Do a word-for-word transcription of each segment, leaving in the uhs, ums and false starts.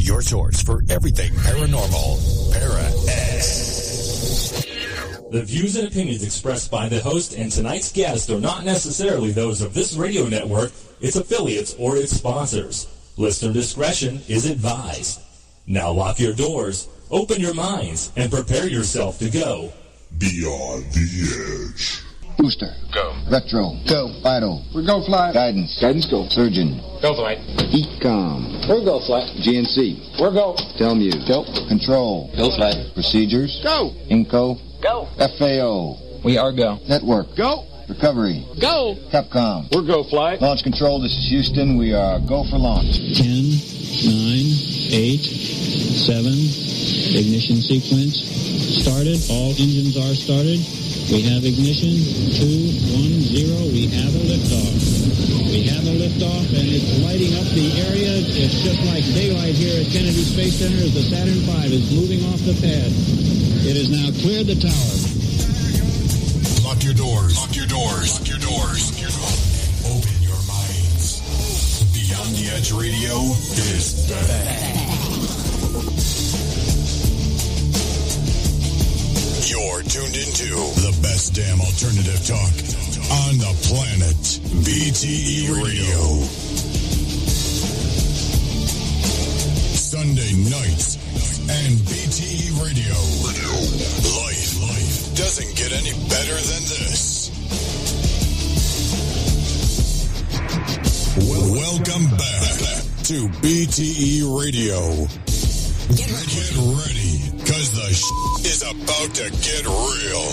your source for everything paranormal. Para-X. The views and opinions expressed by the host and tonight's guest are not necessarily those of this radio network, its affiliates, or its sponsors. Listener discretion is advised. Now lock your doors, open your minds, and prepare yourself to go Beyond the Edge. Booster. Go. Retro. Go. Vital. We go flight. Guidance. Guidance go. Surgeon. Go flight. Ecom. We're go flight. G N C. We're go. Telmuse. Go. Control. Go flight. Procedures. Go. Inco. Go. F A O. We are go. Network. Go. Recovery. Go. Capcom. We're go flight. Launch control. This is Houston. We are go for launch. Ten, nine, eight, seven. Ignition sequence started. All engines are started. We have ignition. Two, one, zero. We have a liftoff. We have a liftoff, and it's lighting up the area. It's just like daylight here at Kennedy Space Center as the Saturn five is moving off the pad. It has now cleared the tower. Lock your doors. Lock your doors. Lock your doors. Lock your doors. Open your minds. Beyond the Edge Radio is back. You're tuned into the best damn alternative talk on the planet. B T E Radio. Sunday nights and B T E Radio. Life, life doesn't get any better than this. Welcome back to B T E Radio. Get ready, because the sh- is about to get real.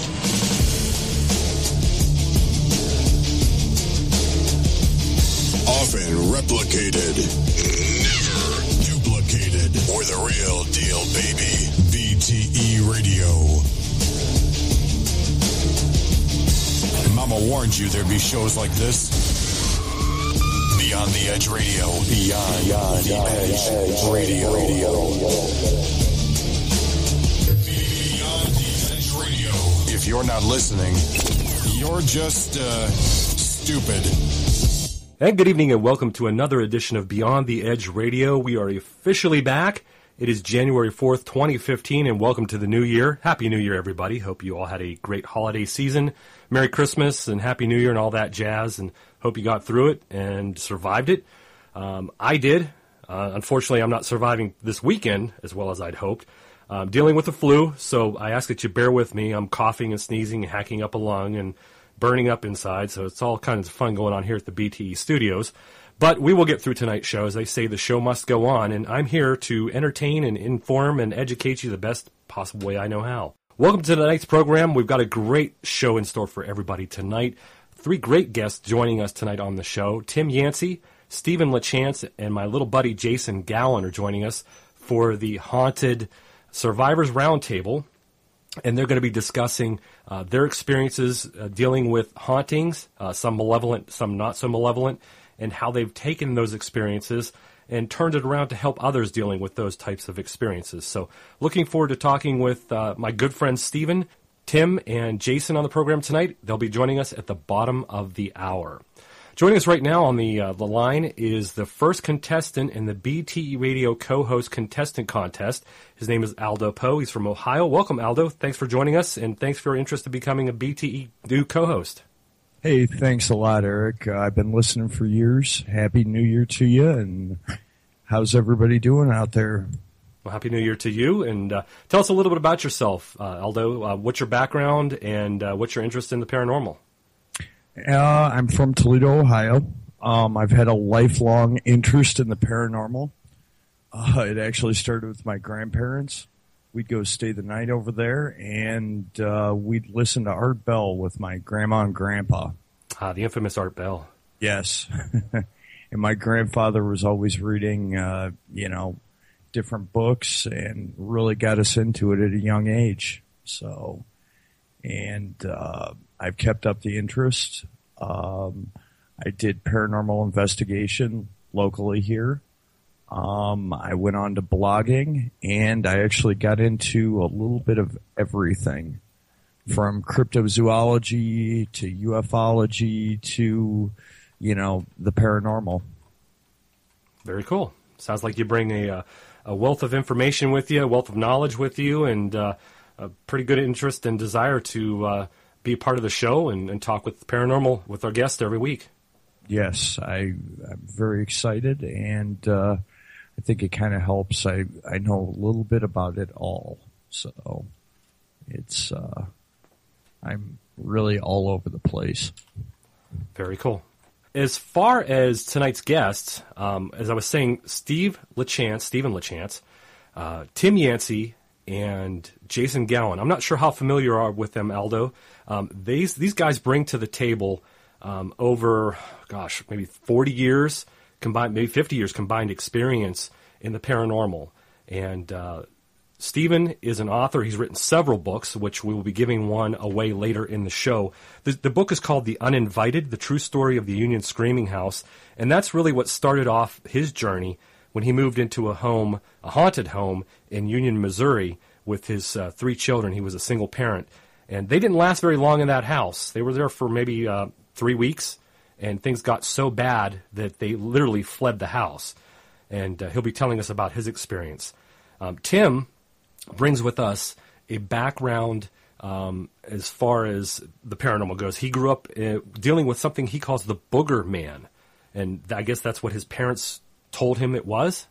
Often replicated, never duplicated. We're the real deal, baby. B T E Radio. Mama warned you there'd be shows like this. Beyond the Edge Radio. Beyond, Beyond the Edge, Edge Radio. Radio. Beyond the Edge Radio. If you're not listening, you're just, uh, stupid. And good evening and welcome to another edition of Beyond the Edge Radio. We are officially back. It is January fourth, twenty fifteen, and welcome to the new year. Happy New Year, everybody. Hope you all had a great holiday season. Merry Christmas and Happy New Year and all that jazz, and hope you got through it and survived it. Um, I did. Uh, unfortunately, I'm not surviving this weekend as well as I'd hoped. I'm dealing with the flu, so I ask that you bear with me. I'm coughing and sneezing and hacking up a lung and burning up inside, so it's all kinds of fun going on here at the B T E studios. But we will get through tonight's show. As they say, the show must go on, and I'm here to entertain and inform and educate you the best possible way I know how. Welcome to tonight's program. We've got a great show in store for everybody tonight. Three great guests joining us tonight on the show. Tim Yancey, Stephen LaChance, and my little buddy Jason Gowan are joining us for the Haunted Survivors Roundtable. And they're going to be discussing uh, their experiences uh, dealing with hauntings, uh, some malevolent, some not so malevolent, and how they've taken those experiences and turned it around to help others dealing with those types of experiences. So looking forward to talking with uh, my good friends Stephen, Tim, and Jason on the program tonight. They'll be joining us at the bottom of the hour. Joining us right now on the uh, the line is the first contestant in the B T E Radio co-host contestant contest. His name is Aldo Poe. He's from Ohio. Welcome, Aldo. Thanks for joining us, and thanks for your interest in becoming a B T E new co-host. Hey, thanks a lot, Eric. Uh, I've been listening for years. Happy New Year to you, and how's everybody doing out there? Well, Happy New Year to you, and uh, tell us a little bit about yourself, uh, Aldo. Uh, what's your background, and uh, what's your interest in the paranormal? Uh, I'm from Toledo, Ohio. Um, I've had a lifelong interest in the paranormal. Uh, it actually started with my grandparents. We'd go stay the night over there, and uh, we'd listen to Art Bell with my grandma and grandpa. Ah, the infamous Art Bell. Yes. And my grandfather was always reading, uh, you know, different books and really got us into it at a young age. So, and uh, I've kept up the interest. Um, I did paranormal investigation locally here. Um, I went on to blogging, and I actually got into a little bit of everything, from cryptozoology to ufology to, you know, the paranormal. Very cool. Sounds like you bring a, uh, a wealth of information with you, a wealth of knowledge with you, and uh, a pretty good interest and desire to uh, be a part of the show and, and talk with paranormal with our guests every week. Yes, I, I'm very excited, and uh, I think it kind of helps. I, I know a little bit about it all, so it's uh, I'm really all over the place. Very cool. As far as tonight's guests, um, as I was saying, Steve LeChance, Stephen LeChance, uh, Tim Yancey, and Jason Gowan. I'm not sure how familiar you are with them, Aldo. Um, these these guys bring to the table um, over, gosh, maybe forty years combined, maybe fifty years combined experience in the paranormal. And uh, Stephen is an author. He's written several books, which we will be giving one away later in the show. The, the book is called The Uninvited, The True Story of the Union Screaming House. And that's really what started off his journey when he moved into a home, a haunted home in Union, Missouri, with his uh, three children. He was a single parent. And they didn't last very long in that house. They were there for maybe uh, three weeks, and things got so bad that they literally fled the house. And uh, he'll be telling us about his experience. Um, Tim brings with us a background um, as far as the paranormal goes. He grew up uh, dealing with something he calls the Booger Man, and I guess that's what his parents told him it was.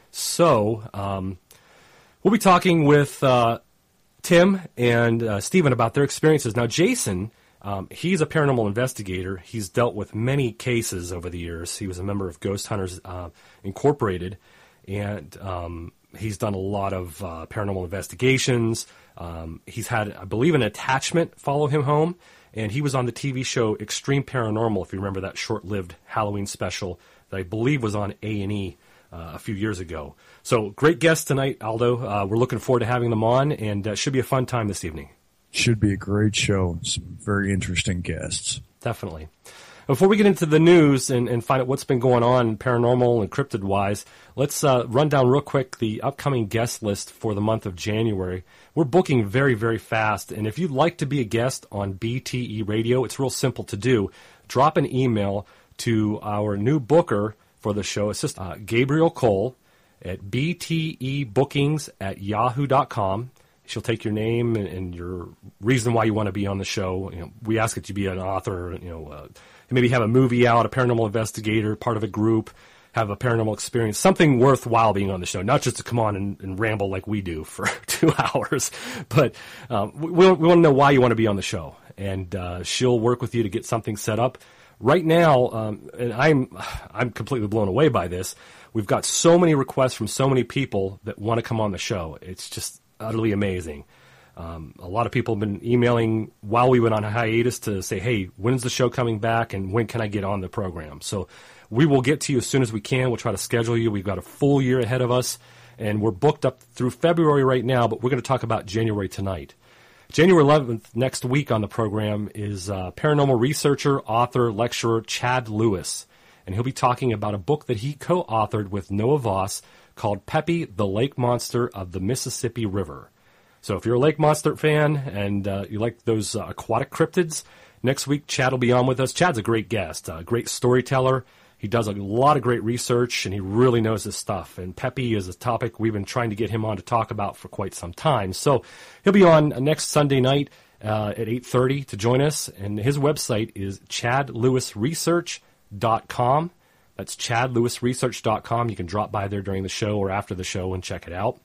So um, we'll be talking with uh, Tim and uh, Stephen about their experiences. Now, Jason, um, he's a paranormal investigator. He's dealt with many cases over the years. He was a member of Ghost Hunters uh, Incorporated, and um, he's done a lot of uh, paranormal investigations. Um, he's had, I believe, an attachment follow him home, and he was on the T V show Extreme Paranormal, if you remember that short-lived Halloween special that I believe was on A and E uh, a few years ago. So great guests tonight, Aldo. Uh, we're looking forward to having them on, and uh, should be a fun time this evening. Should be a great show. Some very interesting guests. Definitely. Before we get into the news and, and find out what's been going on paranormal and cryptid-wise, let's uh, run down real quick the upcoming guest list for the month of January. We're booking very, very fast, and if you'd like to be a guest on B T E Radio, it's real simple to do. Drop an email to our new booker for the show. It's just uh, Gabriel Cole at b t e bookings at yahoo dot com. She'll take your name and, and your reason why you want to be on the show. You know, we ask that you be an author, you know, uh, maybe have a movie out, a paranormal investigator, part of a group, have a paranormal experience, something worthwhile being on the show, not just to come on and, and ramble like we do for two hours. But um, we, we want to know why you want to be on the show, and uh, she'll work with you to get something set up. Right now, um, and I'm I'm completely blown away by this, we've got so many requests from so many people that want to come on the show. It's just utterly amazing. Um, a lot of people have been emailing while we went on a hiatus to say, hey, when's the show coming back and when can I get on the program? So we will get to you as soon as we can. We'll try to schedule you. We've got a full year ahead of us, and we're booked up through February right now, but we're going to talk about January tonight. January eleventh, next week on the program, is uh, paranormal researcher, author, lecturer Chad Lewis, and he'll be talking about a book that he co-authored with Noah Voss called Pepe, the Lake Monster of the Mississippi River. So if you're a Lake Monster fan and uh, you like those uh, aquatic cryptids, next week Chad will be on with us. Chad's a great guest, a great storyteller. He does a lot of great research, and he really knows his stuff. And Pepe is a topic we've been trying to get him on to talk about for quite some time. So he'll be on next Sunday night uh, at eight thirty to join us. And his website is chad lewis research dot com. That's chad lewis research dot com. You can drop by there during the show or after the show and check it out.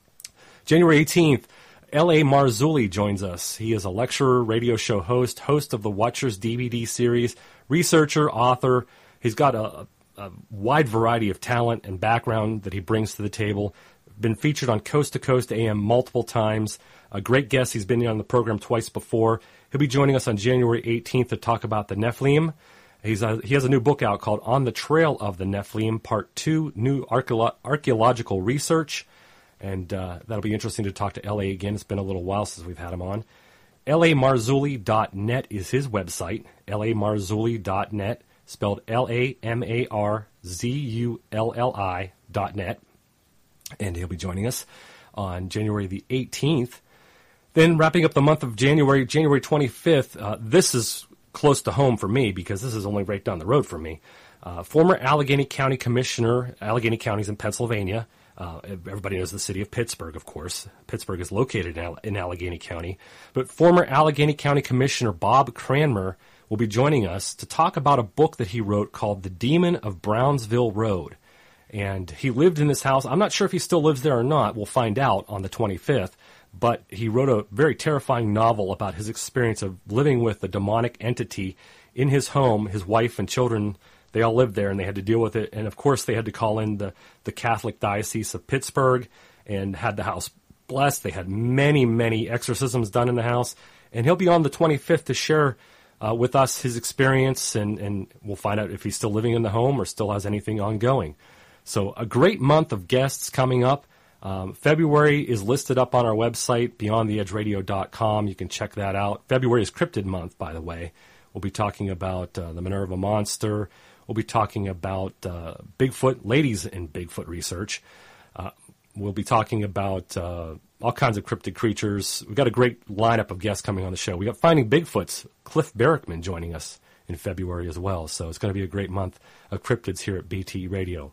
January eighteenth, L A Marzulli joins us. He is a lecturer, radio show host, host of the Watchers D V D series, researcher, author. He's got a, a wide variety of talent and background that he brings to the table. Been featured on Coast to Coast A M multiple times. A great guest. He's been on the program twice before. He'll be joining us on January eighteenth to talk about the Nephilim. He's a, he has a new book out called On the Trail of the Nephilim, Part two, New Archeolo- Archaeological Research. And uh, that'll be interesting to talk to L A again. It's been a little while since we've had him on. L A marzulli dot net is his website, L A marzulli dot net, spelled L A M A R Z U L L I dot net. And he'll be joining us on January the eighteenth. Then wrapping up the month of January, January twenty-fifth, uh, this is close to home for me because this is only right down the road from me. Uh, former Allegheny County Commissioner, Allegheny County's in Pennsylvania. Uh, everybody knows the city of Pittsburgh, of course. Pittsburgh is located in, All- in Allegheny County. But former Allegheny County Commissioner Bob Cranmer will be joining us to talk about a book that he wrote called The Demon of Brownsville Road. And he lived in this house. I'm not sure if he still lives there or not. We'll find out on the twenty-fifth. But he wrote a very terrifying novel about his experience of living with a demonic entity in his home. His wife and children, they all lived there, and they had to deal with it. And, of course, they had to call in the, the Catholic Diocese of Pittsburgh and had the house blessed. They had many, many exorcisms done in the house. And he'll be on the twenty-fifth to share uh, with us his experience, and, and we'll find out if he's still living in the home or still has anything ongoing. So a great month of guests coming up. Um, February is listed up on our website, beyond the edge radio dot com. You can check that out. February is Cryptid Month, by the way. We'll be talking about uh, the Minerva Monster. We'll be talking about uh, Bigfoot, ladies in Bigfoot research. Uh, we'll be talking about uh, all kinds of cryptid creatures. We've got a great lineup of guests coming on the show. We got Finding Bigfoots, Cliff Barrickman joining us in February as well. So it's going to be a great month of cryptids here at B T Radio.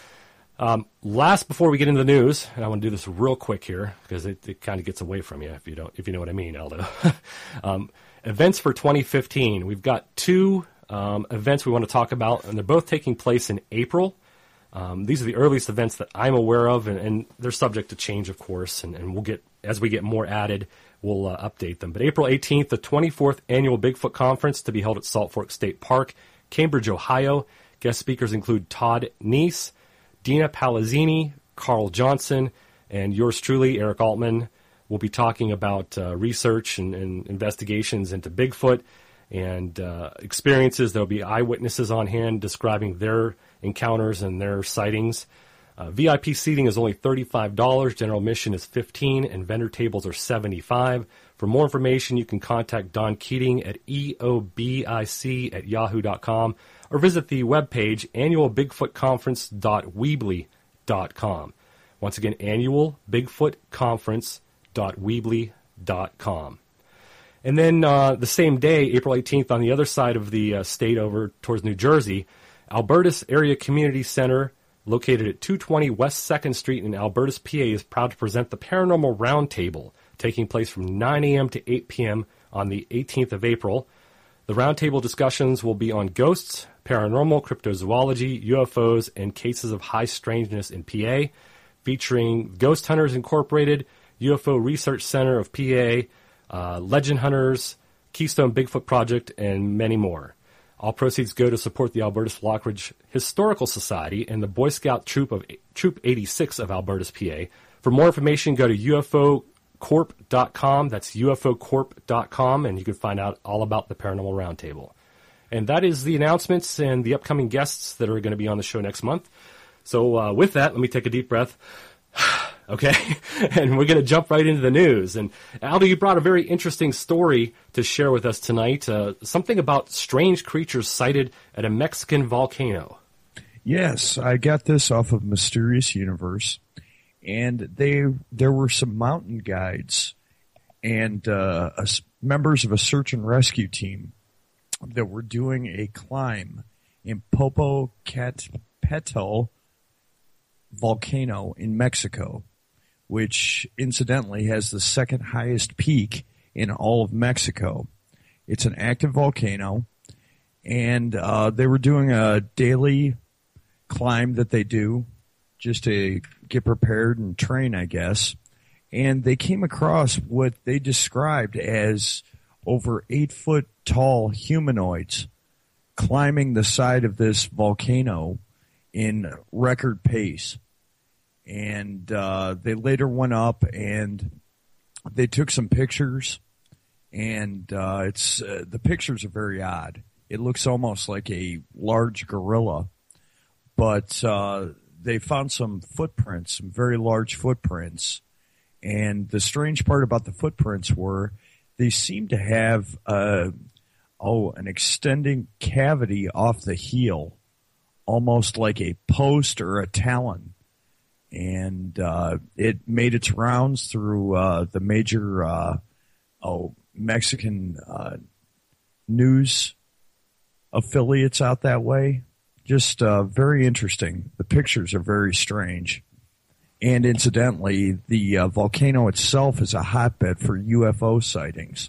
Um, last, before we get into the news, and I want to do this real quick here because it, it kind of gets away from you if you don't, if you know what I mean, Aldo. um, events for twenty fifteen. We've got two um, events we want to talk about, and they're both taking place in April. Um, these are the earliest events that I'm aware of, and, and they're subject to change, of course. And, and we'll get as we get more added, we'll uh, update them. But April eighteenth, the twenty-fourth annual Bigfoot Conference to be held at Salt Fork State Park, Cambridge, Ohio. Guest speakers include Todd Neese, Dina Palazzini, Carl Johnson, and yours truly, Eric Altman. We'll be talking about uh, research and, and investigations into Bigfoot and uh, experiences. There'll be eyewitnesses on hand describing their encounters and their sightings. Uh, V I P seating is only thirty-five dollars. General admission is fifteen dollars, and vendor tables are seventy-five dollars. For more information, you can contact Don Keating at E O B I C at yahoo dot com or visit the webpage annual bigfoot conference dot weebly dot com. Once again, annual bigfoot conference dot weebly dot com. And then uh, the same day, April eighteenth, on the other side of the uh, state over towards New Jersey, Albertus Area Community Center, located at two twenty West second Street in Albertus, P A, is proud to present the Paranormal Roundtable, taking place from nine a.m. to eight p.m. on the eighteenth of April. The roundtable discussions will be on ghosts, paranormal, cryptozoology, U F Os, and cases of high strangeness in P A, featuring Ghost Hunters Incorporated, U F O Research Center of P A, uh, Legend Hunters, Keystone Bigfoot Project, and many more. All proceeds go to support the Albertus Lockridge Historical Society and the Boy Scout Troop of Troop eighty-six of Albertus, P A. For more information, go to U F O corp dot com. That's U F O corp dot com, and you can find out all about the Paranormal Roundtable. And that is the announcements and the upcoming guests that are going to be on the show next month. So uh, with that, let me take a deep breath. Okay, and we're going to jump right into the news. And Aldo, you brought a very interesting story to share with us tonight, uh, something about strange creatures sighted at a Mexican volcano. Yes, I got this off of Mysterious Universe, and they there were some mountain guides and uh, a, members of a search and rescue team that were doing a climb in Popocatépetl volcano in Mexico, which incidentally has the second highest peak in all of Mexico. It's an active volcano, and uh, they were doing a daily climb that they do just to get prepared and train, I guess. And they came across what they described as over eight foot tall humanoids climbing the side of this volcano in record pace. And uh, they later went up and they took some pictures, and uh, it's uh, the pictures are very odd. It looks almost like a large gorilla, but uh, they found some footprints, some very large footprints. And the strange part about the footprints were they seemed to have uh, oh an extending cavity off the heel, almost like a post or a talon. And uh, it made its rounds through uh, the major uh, oh Mexican uh, news affiliates out that way. just uh, very interesting. The pictures are very strange. And incidentally, the uh, volcano itself is a hotbed for U F O sightings.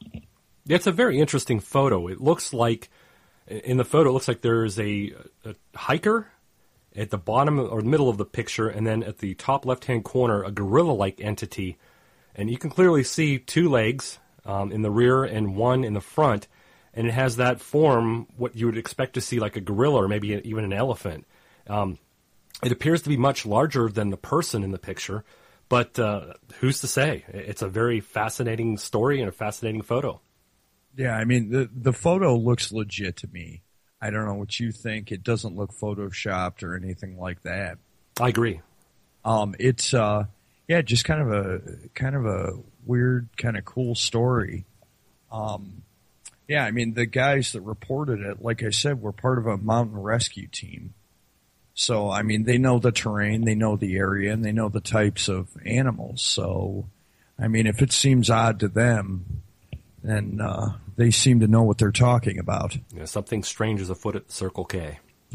It's a very interesting photo. It looks like, in the photo, it looks like there's a, a hiker at the bottom or middle of the picture, and then at the top left-hand corner, a gorilla-like entity. And you can clearly see two legs um, in the rear and one in the front, and it has that form, what you would expect to see like a gorilla or maybe even an elephant. Um, it appears to be much larger than the person in the picture, but uh, who's to say? It's a very fascinating story and a fascinating photo. Yeah, I mean, the the photo looks legit to me. I don't know what you think. It doesn't look photoshopped or anything like that. I agree. Um, it's uh, yeah, just kind of a kind of a weird, kind of cool story. Um, yeah, I mean, the guys that reported it, like I said, were part of a mountain rescue team. So, I mean, they know the terrain, they know the area, and they know the types of animals. So, I mean, if it seems odd to them, then uh, they seem to know what they're talking about. Yeah, something strange is afoot at Circle K.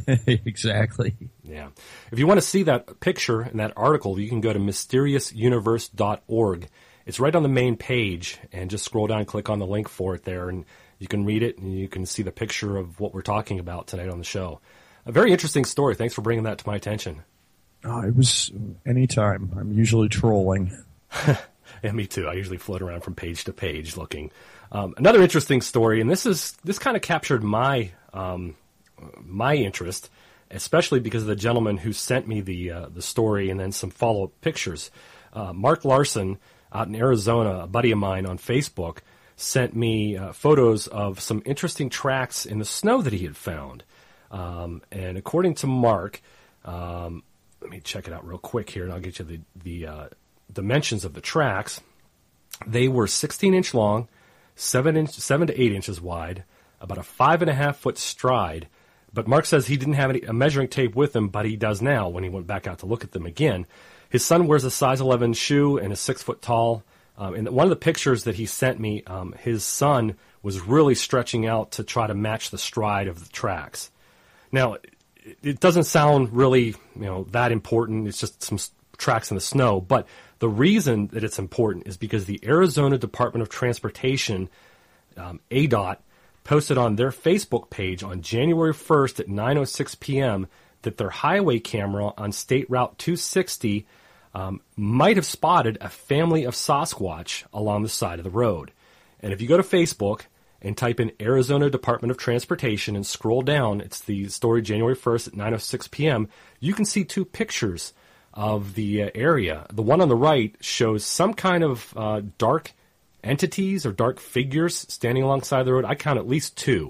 Exactly. Yeah. If you want to see that picture and that article, you can go to mysterious universe dot org. It's right on the main page, and just scroll down and click on the link for it there, and you can read it, and you can see the picture of what we're talking about tonight on the show. A very interesting story. Thanks for bringing that to my attention. Oh, it was anytime. I'm usually trolling. Yeah, me too. I usually float around from page to page looking. Um, another interesting story, and this is this kind of captured my um, my interest, especially because of the gentleman who sent me the uh, the story and then some follow-up pictures. Uh, Mark Larson out in Arizona, a buddy of mine on Facebook, sent me uh, photos of some interesting tracks in the snow that he had found. Um, and according to Mark, um, let me check it out real quick here, and I'll get you the, the uh, dimensions of the tracks. They were sixteen inch long, seven inch, seven to eight inches wide, about a five and a half foot stride. But Mark says he didn't have any a measuring tape with him, but he does now when he went back out to look at them again. His son wears a size eleven shoe and is six foot tall. Um, and one of the pictures that he sent me, um, his son was really stretching out to try to match the stride of the tracks. Now, it doesn't sound really, you know, that important. It's just some tracks in the snow. But the reason that it's important is because the Arizona Department of Transportation, um, A D O T, posted on their Facebook page on January first at nine oh six p.m. that their highway camera on State Route two sixty um, might have spotted a family of Sasquatch along the side of the road. And if you go to Facebook and type in Arizona Department of Transportation and scroll down, it's the story January first at nine oh six p.m., you can see two pictures of the uh, area. The one on the right shows some kind of uh, dark entities or dark figures standing alongside the road. I count at least two.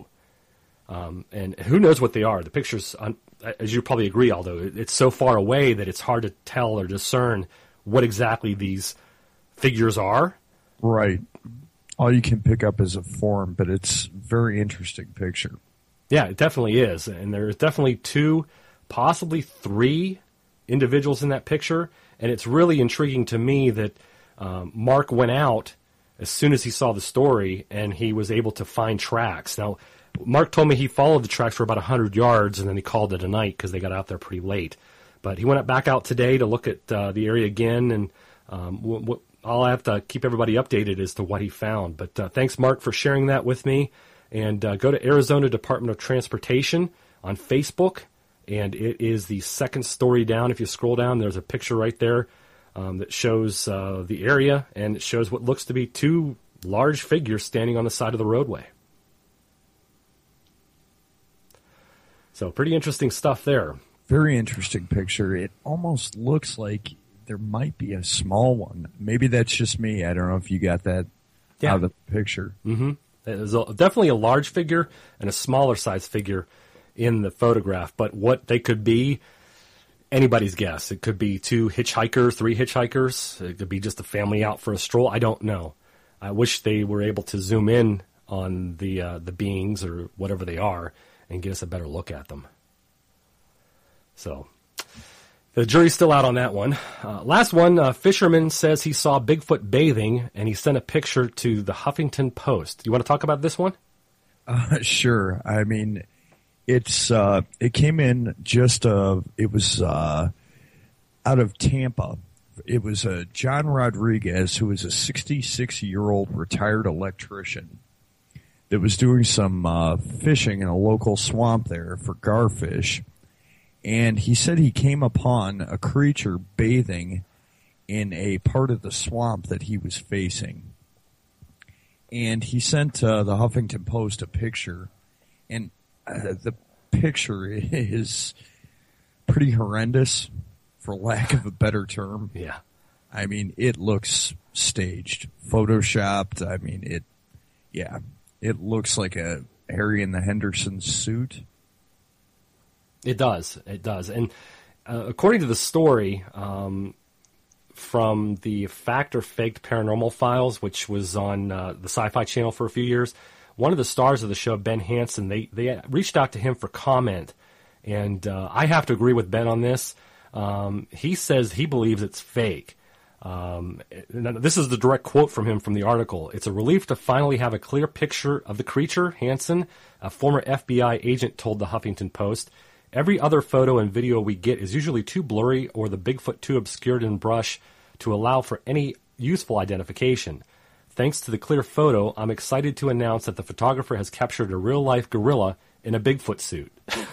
Um, and who knows what they are. The pictures, um, as you probably agree, Aldo, it's so far away that it's hard to tell or discern what exactly these figures are. Right. All you can pick up is a form, but it's a very interesting picture. Yeah, it definitely is. And there's definitely two, possibly three individuals in that picture. And it's really intriguing to me that um, Mark went out as soon as he saw the story and he was able to find tracks. Now, Mark told me he followed the tracks for about one hundred yards and then he called it a night because they got out there pretty late. But he went back out today to look at uh, the area again, and um, w- w- I'll have to keep everybody updated as to what he found. But uh, thanks, Mark, for sharing that with me. And uh, go to Arizona Department of Transportation on Facebook, and it is the second story down. If you scroll down, there's a picture right there um, that shows uh, the area, and it shows what looks to be two large figures standing on the side of the roadway. So pretty interesting stuff there. Very interesting picture. It almost looks like there might be a small one. Maybe that's just me. I don't know if you got that yeah. out of the picture. Mm-hmm. There's a, definitely a large figure and a smaller size figure in the photograph. But what they could be, anybody's guess. It could be two hitchhikers, three hitchhikers. It could be just a family out for a stroll. I don't know. I wish they were able to zoom in on the uh, the beings or whatever they are and get us a better look at them. So the jury's still out on that one. Uh, last one, uh, fisherman says he saw Bigfoot bathing, and he sent a picture to the Huffington Post. You want to talk about this one? Uh, sure. I mean, It's uh, it came in just uh, it was uh, out of Tampa. It was uh, John Rodriguez, who was a sixty-six-year-old retired electrician that was doing some uh, fishing in a local swamp there for garfish. And he said he came upon a creature bathing in a part of the swamp that he was facing. And he sent uh, the Huffington Post a picture, and uh, the picture is pretty horrendous, for lack of a better term. Yeah. I mean, it looks staged, photoshopped. I mean, it, yeah, it looks like a Harry and the Hendersons suit. It does. It does. And uh, according to the story um, from the Fact or Faked Paranormal Files, which was on uh, the Sci-Fi Channel for a few years, one of the stars of the show, Ben Hansen, they, they reached out to him for comment. And uh, I have to agree with Ben on this. Um, he says he believes it's fake. Um, this is the direct quote from him from the article. It's a relief to finally have a clear picture of the creature, Hansen, a former F B I agent, told the Huffington Post. Every other photo and video we get is usually too blurry or the Bigfoot too obscured in brush to allow for any useful identification. Thanks to the clear photo, I'm excited to announce that the photographer has captured a real-life gorilla in a Bigfoot suit.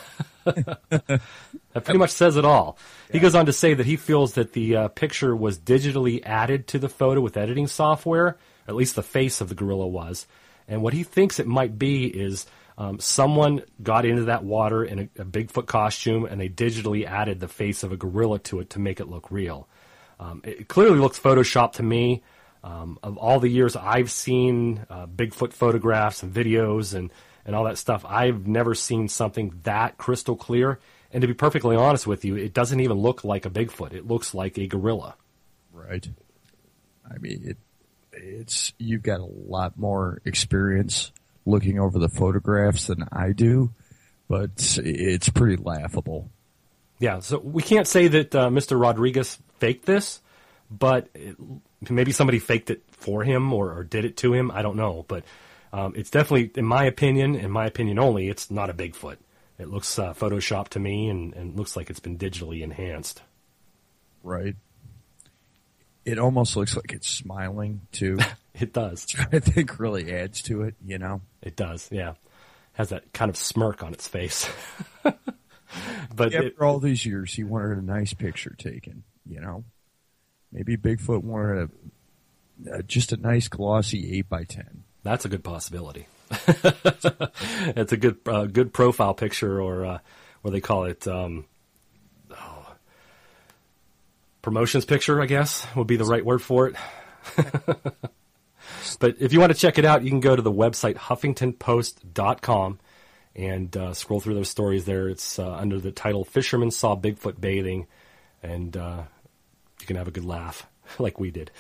That pretty much says it all. Yeah. He goes on to say that he feels that the uh, picture was digitally added to the photo with editing software, at least the face of the gorilla was. And what he thinks it might be is um, someone got into that water in a, a Bigfoot costume and they digitally added the face of a gorilla to it to make it look real. Um, it clearly looks Photoshopped to me. Um, of all the years I've seen uh, Bigfoot photographs and videos and, and all that stuff, I've never seen something that crystal clear. And to be perfectly honest with you, it doesn't even look like a Bigfoot. It looks like a gorilla. Right. I mean, it, it's you've got a lot more experience looking over the photographs than I do, but it's pretty laughable. Yeah, so we can't say that uh, Mister Rodriguez faked this, but it, maybe somebody faked it for him or, or did it to him. I don't know, but um, it's definitely, in my opinion, in my opinion only, it's not a Bigfoot. It looks uh, Photoshopped to me and, and looks like it's been digitally enhanced. Right. It almost looks like it's smiling, too. It does. Which I think really adds to it, you know? It does, yeah. Has that kind of smirk on its face. But after it, all these years, he wanted a nice picture taken, you know? Maybe Bigfoot wanted a, a, just a nice glossy eight by ten. That's a good possibility. It's a good uh, good profile picture, or uh, what they call it, um, oh, promotions picture, I guess, would be the right word for it. But if you want to check it out, you can go to the website huffington post dot com and uh, scroll through those stories there. It's uh, under the title Fisherman Saw Bigfoot Bathing, and uh, you can have a good laugh like we did.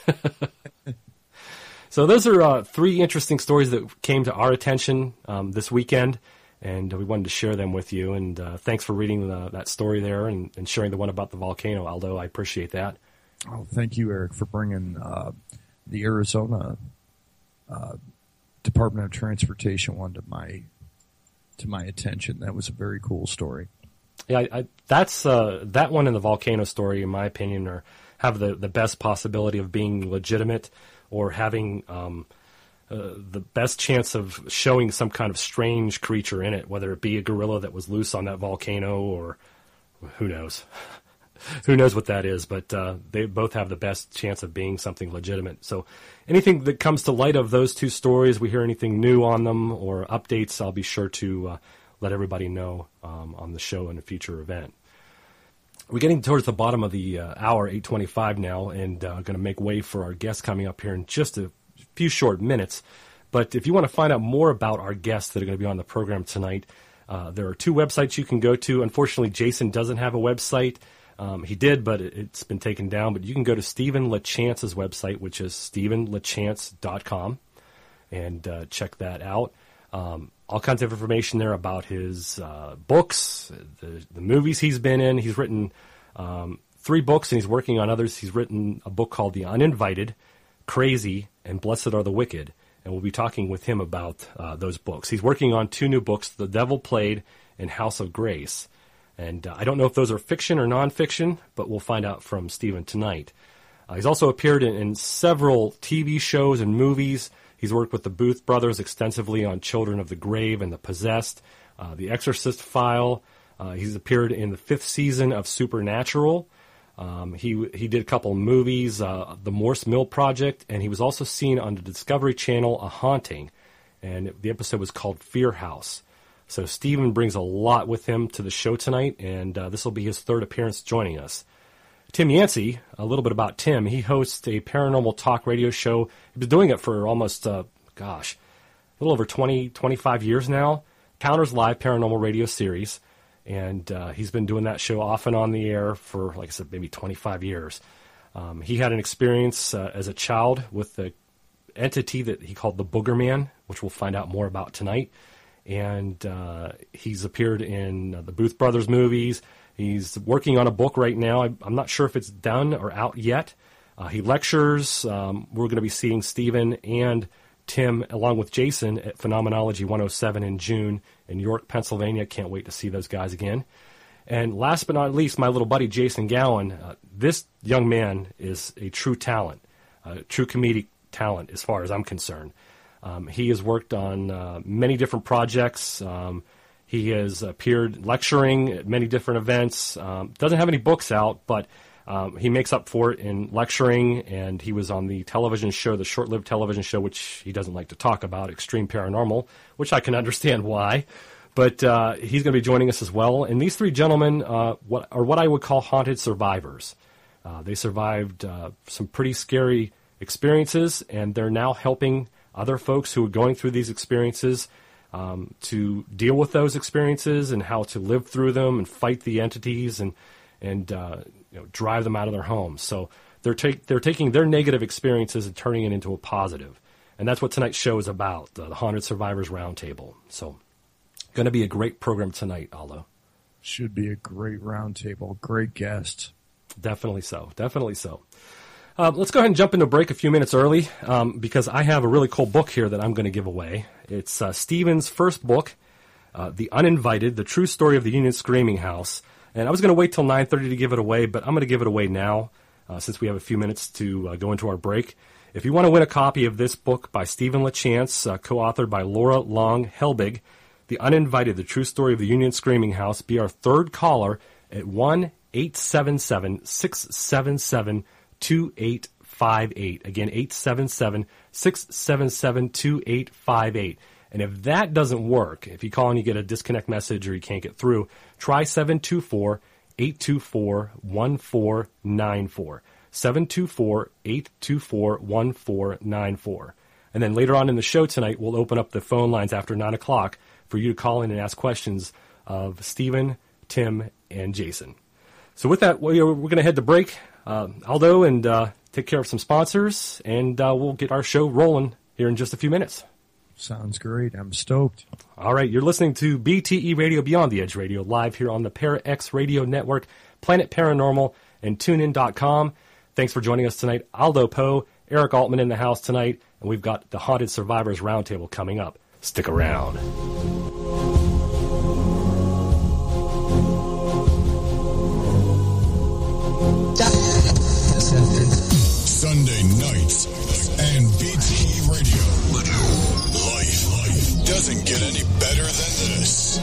So those are uh, three interesting stories that came to our attention um, this weekend, and we wanted to share them with you. And uh, thanks for reading the, that story there and, and sharing the one about the volcano, Aldo. I appreciate that. Oh, thank you, Eric, for bringing uh, the Arizona uh, Department of Transportation one to my to my attention. That was a very cool story. Yeah, I, I, that's uh, that one and the volcano story, in my opinion, are have the, the best possibility of being legitimate, or having um, uh, the best chance of showing some kind of strange creature in it, whether it be a gorilla that was loose on that volcano, or who knows. Who knows what that is, but uh, they both have the best chance of being something legitimate. So anything that comes to light of those two stories, we hear anything new on them or updates, I'll be sure to uh, let everybody know um, on the show in a future event. We're getting towards the bottom of the uh, hour, eight twenty-five now, and uh, going to make way for our guests coming up here in just a few short minutes. But if you want to find out more about our guests that are going to be on the program tonight, uh, there are two websites you can go to. Unfortunately, Jason doesn't have a website. Um, he did, but it, it's been taken down. But you can go to Stephen LaChance's website, which is stephen lachance dot com, and uh, check that out. Um, all kinds of information there about his uh, books, the, the movies he's been in. He's written um, three books, and he's working on others. He's written a book called The Uninvited, Crazy, and Blessed Are the Wicked, and we'll be talking with him about uh, those books. He's working on two new books, The Devil Played and House of Grace. And uh, I don't know if those are fiction or nonfiction, but we'll find out from Stephen tonight. Uh, he's also appeared in, in several T V shows and movies. He's worked with the Booth brothers extensively on Children of the Grave and The Possessed, uh, The Exorcist File. Uh, he's appeared in the fifth season of Supernatural. Um, he he did a couple of movies, uh, The Morse Mill Project, and he was also seen on the Discovery Channel, A Haunting, and the episode was called Fear House. So Stephen brings a lot with him to the show tonight, and uh, this will be his third appearance joining us. Tim Yancey, a little bit about Tim. He hosts a paranormal talk radio show. He's been doing it for almost, uh, gosh, a little over twenty, twenty-five years now. Counters Live Paranormal Radio Series, and uh, he's been doing that show off and on the air for, like I said, maybe twenty-five years. Um, he had an experience uh, as a child with the entity that he called the Booger Man, which we'll find out more about tonight. And uh, he's appeared in uh, the Booth Brothers movies. He's working on a book right now. I, I'm not sure if it's done or out yet. Uh, he lectures. Um, we're going to be seeing Stephen and Tim, along with Jason, at Phenomenology one oh seven in June in York, Pennsylvania. Can't wait to see those guys again. And last but not least, my little buddy Jason Gowan. Uh, this young man is a true talent, a true comedic talent as far as I'm concerned. Um, he has worked on uh, many different projects. Um, he has appeared lecturing at many different events. Um, doesn't have any books out, but um, he makes up for it in lecturing. And he was on the television show, the short-lived television show, which he doesn't like to talk about, Extreme Paranormal, which I can understand why. But uh, he's going to be joining us as well. And these three gentlemen uh, what, are what I would call haunted survivors. Uh, they survived uh, some pretty scary experiences, and they're now helping other folks who are going through these experiences um, to deal with those experiences and how to live through them and fight the entities and and uh, you know, drive them out of their homes. So they're take they're taking their negative experiences and turning it into a positive, and that's what tonight's show is about, the, the Haunted Survivors Roundtable. So, going to be a great program tonight, Aldo. Should be a great roundtable, great guest. Definitely so. Definitely so. Uh, let's go ahead and jump into break a few minutes early um, because I have a really cool book here that I'm going to give away. It's uh, Stephen's first book, uh, The Uninvited, The True Story of the Union Screaming House. And I was going to wait till nine thirty to give it away, but I'm going to give it away now uh, since we have a few minutes to uh, go into our break. If you want to win a copy of this book by Stephen LaChance, uh, co-authored by Laura Long Helbig, The Uninvited, The True Story of the Union Screaming House, be our third caller at one eight seven seven, six seven seven, two eight five eight. Again, eight seven seven, six seven seven, two eight five eight. And if that doesn't work, if you call and you get a disconnect message or you can't get through, try seven two four, eight two four, one four nine four. seven two four, eight two four, one four nine four. And then later on in the show tonight, we'll open up the phone lines after nine o'clock for you to call in and ask questions of Stephen, Tim, and Jason. So with that, we're going to head to break, uh, Aldo, and uh, take care of some sponsors, and uh, we'll get our show rolling here in just a few minutes. Sounds great. I'm stoked. All right, you're listening to B T E Radio, Beyond the Edge Radio, live here on the ParaX Radio Network, Planet Paranormal, and TuneIn dot com. Thanks for joining us tonight. Aldo Poe, Eric Altman in the house tonight, and we've got the Haunted Survivors Roundtable coming up. Stick around. Sunday nights and B T E Radio. Life, life doesn't get any better than this.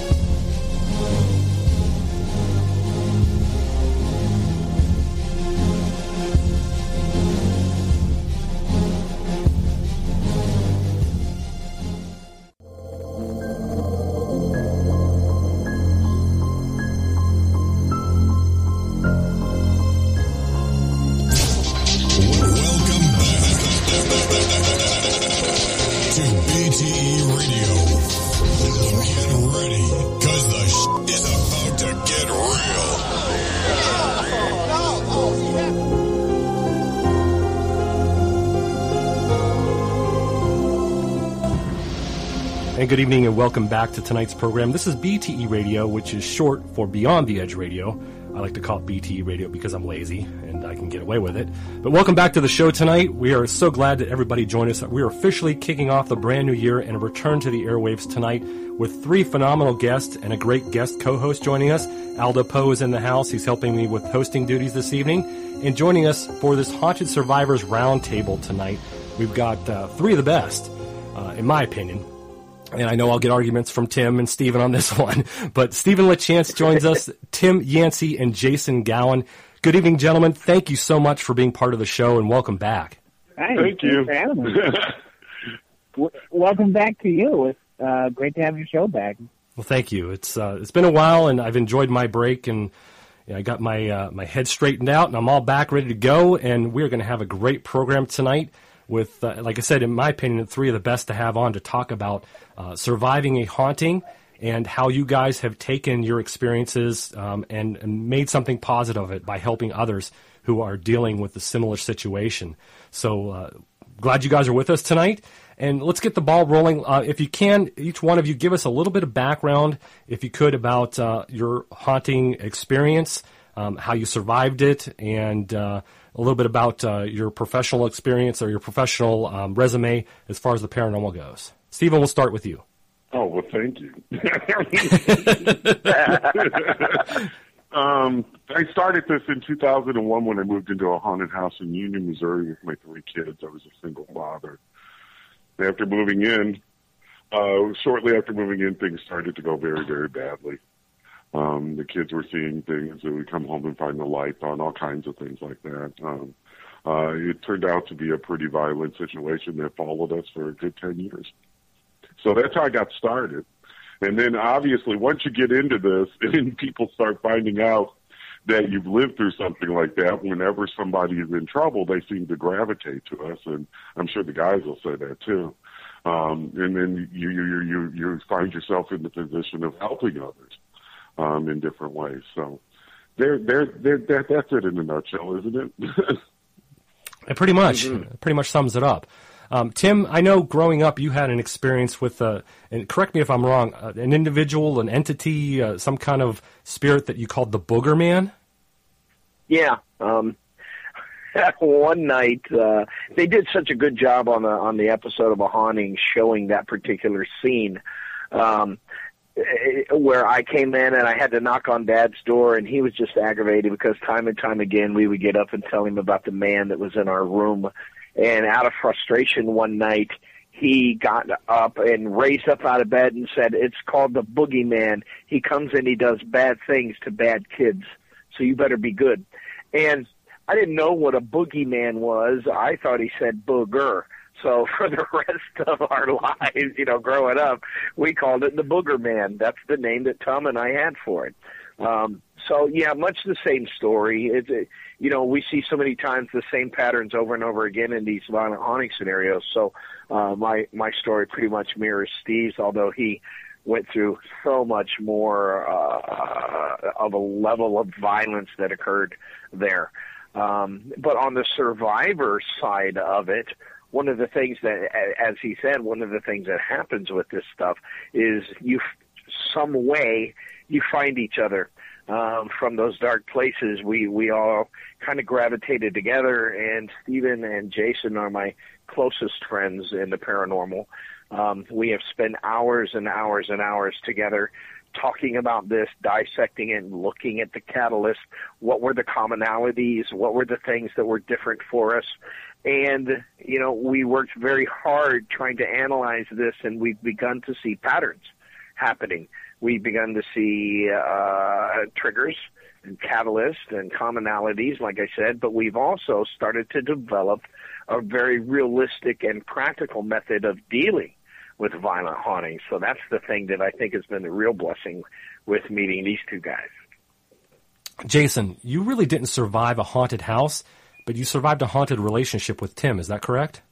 And good evening and welcome back to tonight's program. This is B T E Radio, which is short for Beyond the Edge Radio. I like to call it B T E Radio because I'm lazy and I can get away with it. But welcome back to the show tonight. We are so glad that everybody joined us. We are officially kicking off the brand new year and a return to the airwaves tonight with three phenomenal guests and a great guest co-host joining us. Aldo Poe is in the house. He's helping me with hosting duties this evening. And joining us for this Haunted Survivors Roundtable tonight, we've got uh, three of the best, uh, in my opinion. And I know I'll get arguments from Tim and Stephen on this one. But Stephen LaChance joins us, Tim Yancey, and Jason Gowan. Good evening, gentlemen. Thank you so much for being part of the show, and welcome back. Hi, Thank you. For having me. w- welcome back to you. It's uh, great to have your show back. Well, thank you. It's uh, it's been a while, and I've enjoyed my break, and you know, I got my uh, my head straightened out, and I'm all back, ready to go. And we're going to have a great program tonight with, uh, like I said, in my opinion, three of the best to have on to talk about uh, surviving a haunting and how you guys have taken your experiences um, and, and made something positive of it by helping others who are dealing with a similar situation. So uh, glad you guys are with us tonight. And let's get the ball rolling. Uh, if you can, each one of you give us a little bit of background, if you could, about uh, your haunting experience, um, how you survived it, and uh, a little bit about uh, your professional experience or your professional um, resume as far as the paranormal goes. Stephen, we'll start with you. Oh, well, thank you. um, I started this in two thousand one when I moved into a haunted house in Union, Missouri with my three kids. I was a single father. After moving in, uh, shortly after moving in, things started to go very, very badly. Um, the kids were seeing things, and we'd come home and find the lights on, all kinds of things like that. Um, uh, it turned out to be a pretty violent situation that followed us for a good ten years. So that's how I got started. And then obviously once you get into this and people start finding out that you've lived through something like that, whenever somebody is in trouble, they seem to gravitate to us. And I'm sure the guys will say that too. Um, and then you, you, you, you find yourself in the position of helping others, um, in different ways. So they're, they're, they're, that, that's it in a nutshell, isn't it? It pretty much, Mm-hmm. pretty much sums it up. Um, Tim, I know growing up you had an experience with, uh, and correct me if I'm wrong, uh, an individual, an entity, uh, some kind of spirit that you called the Booger Man? Yeah. Um, one night, uh, they did such a good job on the, on the episode of A Haunting showing that particular scene, um, where I came in and I had to knock on Dad's door, and he was just aggravated because time and time again we would get up and tell him about the man that was in our room. And out of frustration one night, he got up and raised up out of bed and said, "It's called the Boogeyman. He comes and he does bad things to bad kids, so you better be good." And I didn't know what a boogeyman was. I thought he said booger. So for the rest of our lives, you know, growing up, we called it the Booger Man. That's the name that Tom and I had for it. Um, so, yeah, much the same story. It's, it, you know, we see so many times the same patterns over and over again in these violent haunting scenarios. So uh, my, my story pretty much mirrors Steve's, although he went through so much more uh, of a level of violence that occurred there. Um, but on the survivor side of it, one of the things that, as he said, one of the things that happens with this stuff is you, some way, you find each other. Um, from those dark places, we, we all kind of gravitated together, and Stephen and Jason are my closest friends in the paranormal. Um, we have spent hours and hours and hours together talking about this, dissecting it, and looking at the catalyst. What were the commonalities? What were the things that were different for us? And, you know, we worked very hard trying to analyze this, and we've begun to see patterns happening. We've begun to see uh, triggers and catalysts and commonalities, like I said, but we've also started to develop a very realistic and practical method of dealing with violent hauntings. So that's the thing that I think has been the real blessing with meeting these two guys. Jason, you really didn't survive a haunted house, but you survived a haunted relationship with Tim. Is that correct?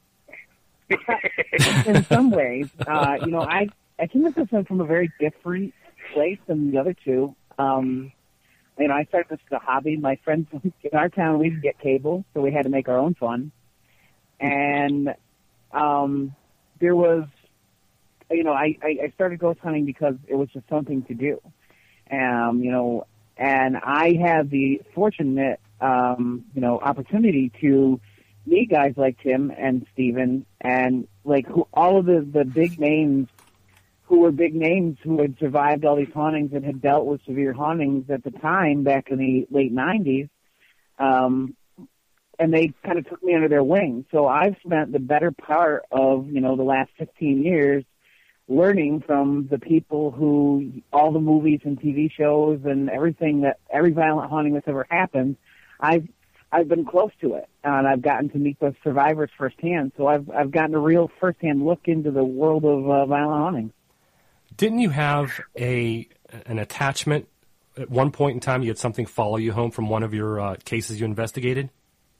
In some ways, uh, you know, I, I came at this from a very different place than the other two. Um, you know, I started this as a hobby. My friends in our town, we didn't get cable, so we had to make our own fun. And um, there was, you know, I, I started ghost hunting because it was just something to do. Um, you know, and I had the fortunate um, you know, opportunity to meet guys like Tim and Steven and like who, all of the, the big names who were big names who had survived all these hauntings and had dealt with severe hauntings at the time back in the late nineties. Um, and they kind of took me under their wing. So I've spent the better part of, you know, the last fifteen years learning from the people who, all the movies and T V shows and everything that, every violent haunting that's ever happened, I've, I've been close to it, and I've gotten to meet the survivors firsthand. So I've, I've gotten a real firsthand look into the world of uh, violent haunting. Didn't you have a, an attachment at one point in time? You had something follow you home from one of your uh, cases you investigated?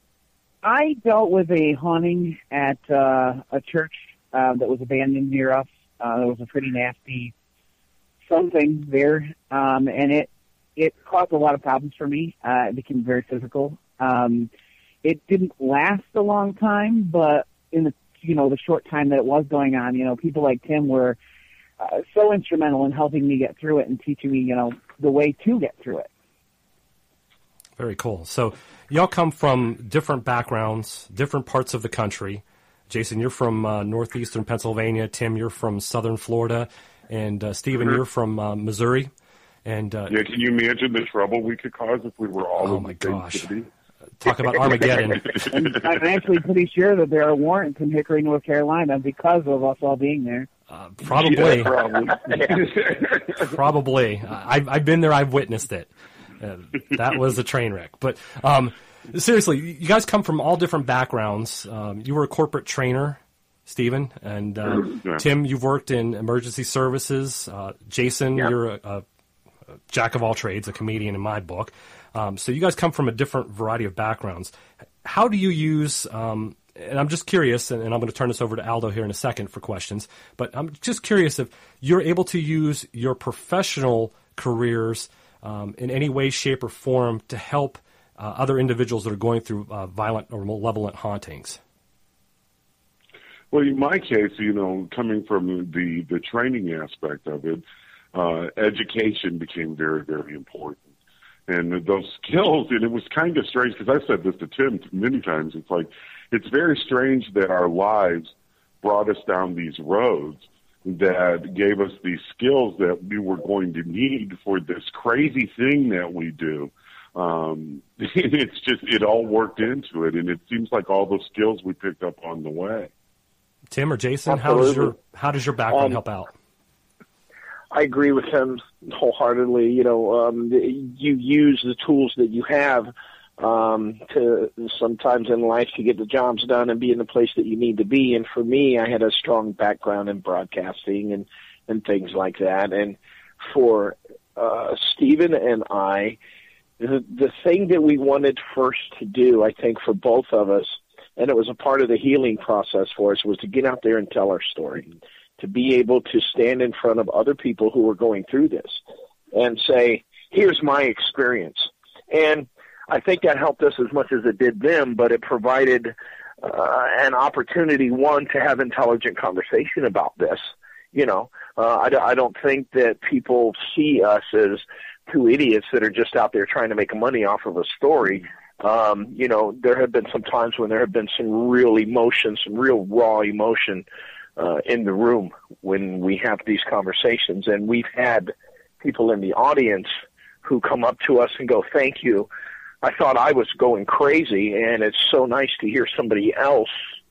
I dealt with a haunting at uh, a church uh, that was abandoned near us. Uh, there was a pretty nasty something there, um, and it it caused a lot of problems for me. Uh, it became very physical. Um, it didn't last a long time, but in the you know the short time that it was going on, you know, people like Tim were uh, so instrumental in helping me get through it and teaching me, you know, the way to get through it. Very cool. So y'all come from different backgrounds, different parts of the country. Jason, you're from uh, northeastern Pennsylvania. Tim, you're from southern Florida. And uh, Steven, Mm-hmm. you're from uh, Missouri. And uh, yeah, can you imagine the trouble we could cause if we were all oh in my the same gosh. city? Talk about Armageddon. And I'm actually pretty sure that there are warrants in Hickory, North Carolina because of us all being there. Uh, probably. Yeah, probably. Probably. I've, I've been there. I've witnessed it. Uh, that was a train wreck. But um, seriously, you guys come from all different backgrounds. Um, you were a corporate trainer, Steven, and uh, Yeah. Tim, you've worked in emergency services. Uh, Jason, Yeah. you're a, a, a jack of all trades, a comedian in my book. Um, so you guys come from a different variety of backgrounds. How do you use, um, and I'm just curious, and, and I'm going to turn this over to Aldo here in a second for questions, but I'm just curious if you're able to use your professional careers um, in any way, shape, or form to help uh, other individuals that are going through uh, violent or malevolent hauntings. Well, in my case, you know, coming from the, the training aspect of it, uh, education became very, very important. And those skills, and it was kind of strange, because I've said this to Tim many times, it's like, it's very strange that our lives brought us down these roads that gave us these skills that we were going to need for this crazy thing that we do. Um, it's just, it all worked into it, and it seems like all those skills we picked up on the way. Tim or Jason, how does your how does your background Um, help out? I agree with him wholeheartedly. You know, um, you use the tools that you have um, to sometimes in life to get the jobs done and be in the place that you need to be. And for me, I had a strong background in broadcasting and, and things like that. And for uh, Steven and I, the, the thing that we wanted first to do, I think, for both of us, and it was a part of the healing process for us, was to get out there and tell our story, to be able to stand in front of other people who were going through this and say, here's my experience. And I think that helped us as much as it did them, but it provided uh, an opportunity, one, to have intelligent conversation about this. You know, uh, I, I don't think that people see us as two idiots that are just out there trying to make money off of a story. Um, you know, there have been some times when there have been some real emotion, some real raw emotion uh, in the room when we have these conversations. And we've had people in the audience who come up to us and go, thank you. I thought I was going crazy, and it's so nice to hear somebody else,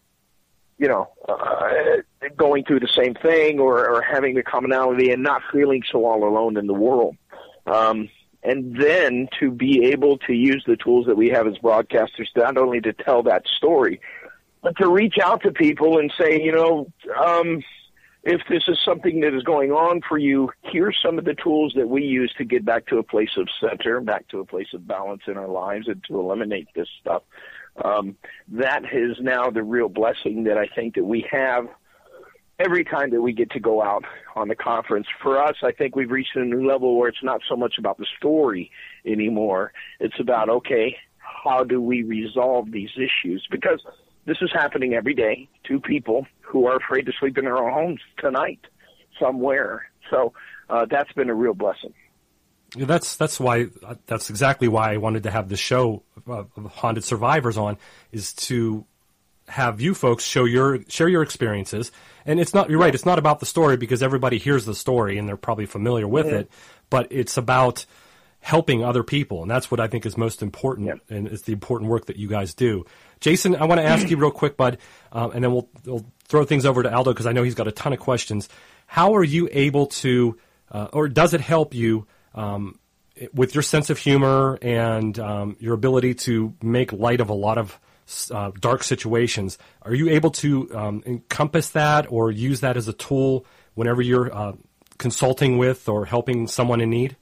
you know, uh, going through the same thing or, or having the commonality and not feeling so all alone in the world. Um, and then to be able to use the tools that we have as broadcasters, not only to tell that story, but to reach out to people and say, you know, um, if this is something that is going on for you, here's some of the tools that we use to get back to a place of center, back to a place of balance in our lives, and to eliminate this stuff. Um, that is now the real blessing that I think that we have every time that we get to go out on the conference. For us, I think we've reached a new level where it's not so much about the story anymore. It's about, okay, how do we resolve these issues? Because this is happening every day to people who are afraid to sleep in their own homes tonight somewhere. So uh, that's been a real blessing. That's that's why that's exactly why I wanted to have the show of Haunted Survivors on, is to have you folks show your share your experiences. And it's not, you're right, it's not about the story because everybody hears the story and they're probably familiar with yeah. it, but it's about helping other people, and that's what I think is most important, yeah. and it's the important work that you guys do. Jason, I want to ask you real quick, bud, um, and then we'll, we'll throw things over to Aldo because I know he's got a ton of questions. How are you able to, uh, or does it help you um, with your sense of humor and um, your ability to make light of a lot of uh, dark situations? Are you able to um, encompass that or use that as a tool whenever you're uh, consulting with or helping someone in need?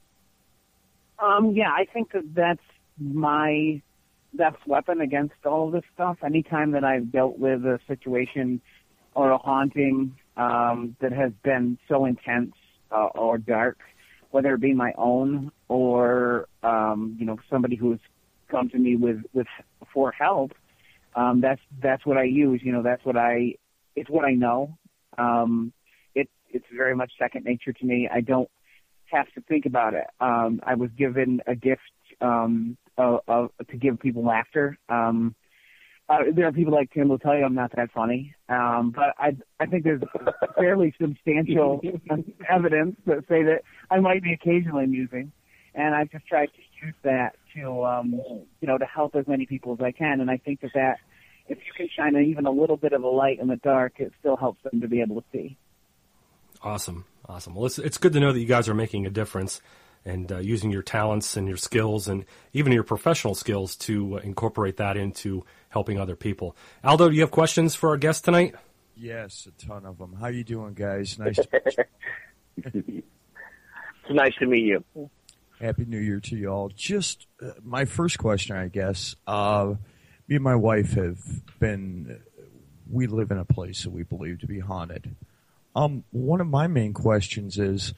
Um, yeah, I think that that's my best weapon against all of this stuff. Anytime that I've dealt with a situation or a haunting um, that has been so intense uh, or dark, whether it be my own or um, you know somebody who's come to me with, with for help, um, that's that's what I use. You know, that's what I it's what I know. Um, it it's very much second nature to me. I don't have to think about it. Um, I was given a gift um, of, of, to give people laughter. Um, uh, there are people like Tim who will tell you I'm not that funny, um, but I I think there's fairly substantial evidence that say that I might be occasionally amusing, and I've just tried to use that to um, you know to help as many people as I can. And I think that that if you can shine even a little bit of a light in the dark, it still helps them to be able to see. Awesome. Awesome. Well, it's, it's good to know that you guys are making a difference and uh, using your talents and your skills and even your professional skills to uh, incorporate that into helping other people. Aldo, do you have questions for our guest tonight? Yes, a ton of them. How you doing, guys? Nice to meet you. It's nice to meet you. Happy New Year to you all. Just uh, my first question, I guess. Uh, me and my wife have been, we live in a place that we believe to be haunted. Um, one of my main questions is,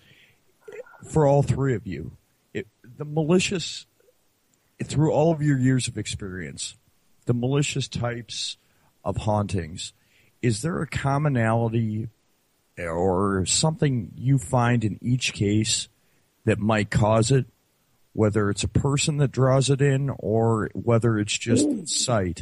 for all three of you, it, the malicious, through all of your years of experience, the malicious types of hauntings, is there a commonality or something you find in each case that might cause it, whether it's a person that draws it in or whether it's just sight?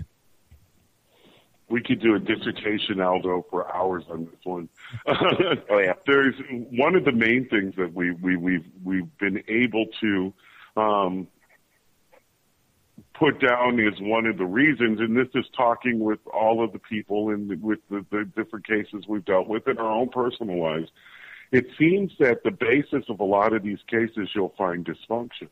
We could do a dissertation, Aldo, for hours on this one. oh yeah. There's one of the main things that we we we've we've been able to um, put down is one of the reasons, and this is talking with all of the people and with the, the different cases we've dealt with in our own personal lives. It seems that the basis of a lot of these cases, you'll find dysfunction.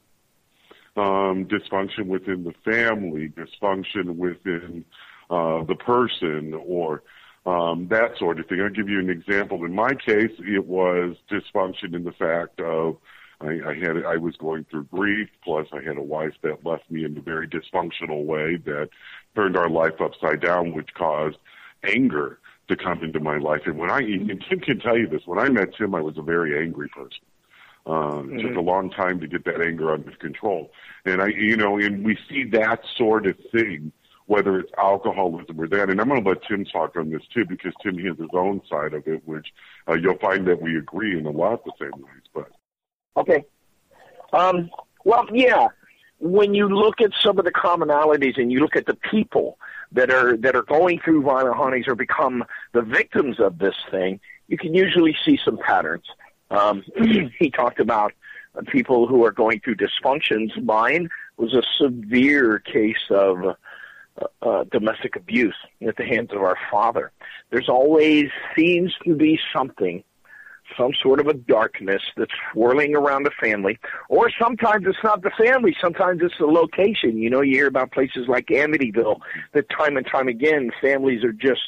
Um, dysfunction within the family, dysfunction within Uh, the person or um, that sort of thing. I'll give you an example. In my case, it was dysfunction in the fact of I, I had I was going through grief, plus I had a wife that left me in a very dysfunctional way that turned our life upside down, which caused anger to come into my life. And when I, and Tim can tell you this, when I met Tim, I was a very angry person. Uh, it took a long time to get that anger under control. And I, you know, and we see that sort of thing, whether it's alcoholism or that. And I'm going to let Tim talk on this too, because Tim has his own side of it, which uh, you'll find that we agree in a lot of the same ways. But okay. Um, well, yeah. When you look at some of the commonalities and you look at the people that are that are going through violent hauntings or become the victims of this thing, you can usually see some patterns. Um, he talked about people who are going through dysfunctions. Mine was a severe case of Uh, uh, domestic abuse at the hands of our father. There's always seems to be something, some sort of a darkness that's swirling around the family, or sometimes it's not the family, sometimes it's the location. You know, you hear about places like Amityville that time and time again families are just,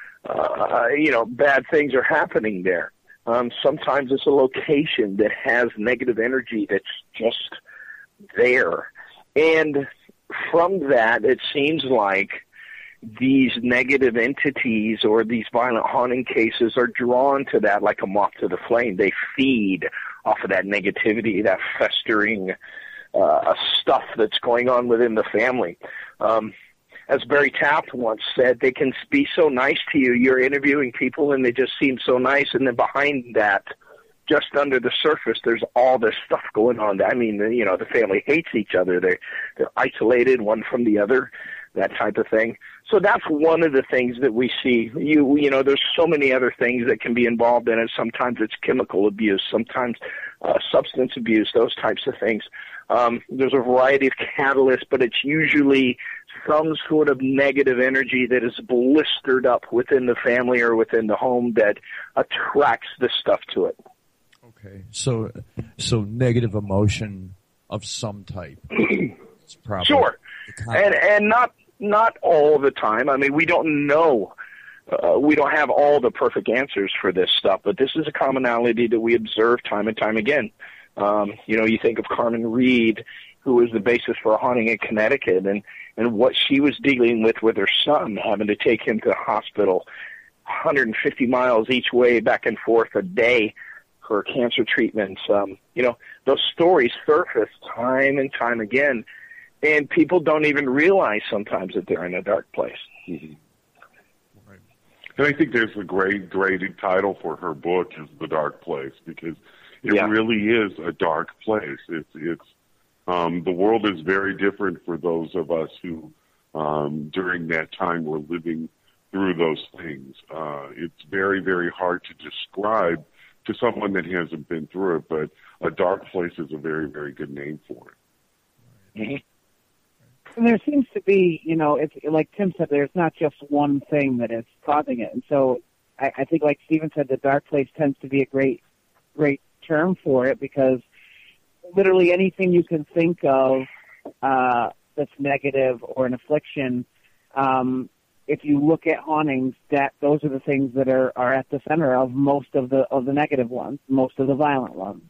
uh, you know, bad things are happening there. Um, sometimes it's a location that has negative energy that's just there. And from that, it seems like these negative entities or these violent haunting cases are drawn to that like a moth to the flame. They feed off of that negativity, that festering uh, stuff that's going on within the family. Um, as Barry Taft once said, they can be so nice to you. You're interviewing people and they just seem so nice, and then behind that just under the surface, there's all this stuff going on. I mean, you know, the family hates each other. They're, they're isolated one from the other, that type of thing. So that's one of the things that we see. You, you know, there's so many other things that can be involved in it. Sometimes it's chemical abuse, sometimes uh, substance abuse, those types of things. Um, there's a variety of catalysts, but it's usually some sort of negative energy that is blistered up within the family or within the home that attracts this stuff to it. Okay, so so negative emotion of some type. It's probably sure, and and not not all the time. I mean, we don't know. Uh, we don't have all the perfect answers for this stuff, but this is a commonality that we observe time and time again. Um, you know, you think of Carmen Reed, who was the basis for a haunting in Connecticut, and and what she was dealing with with her son, having to take him to the hospital one hundred fifty miles each way, back and forth a day for cancer treatments. Um, you know, those stories surface time and time again, and people don't even realize sometimes that they're in a dark place. Mm-hmm. Right. And I think there's a great, great title for her book is The Dark Place, because it yeah. really is a dark place. It's, it's, um, the world is very different for those of us who, um, during that time were living through those things. Uh, it's very, very hard to describe to someone that hasn't been through it, but a dark place is a very, very good name for it. Mm-hmm. And there seems to be, you know, it's like Tim said, there's not just one thing that is causing it. And so I, I think, like Stephen said, the dark place tends to be a great, great term for it, because literally anything you can think of uh, that's negative or an affliction, um, if you look at hauntings, that those are the things that are, are at the center of most of the of the negative ones, most of the violent ones.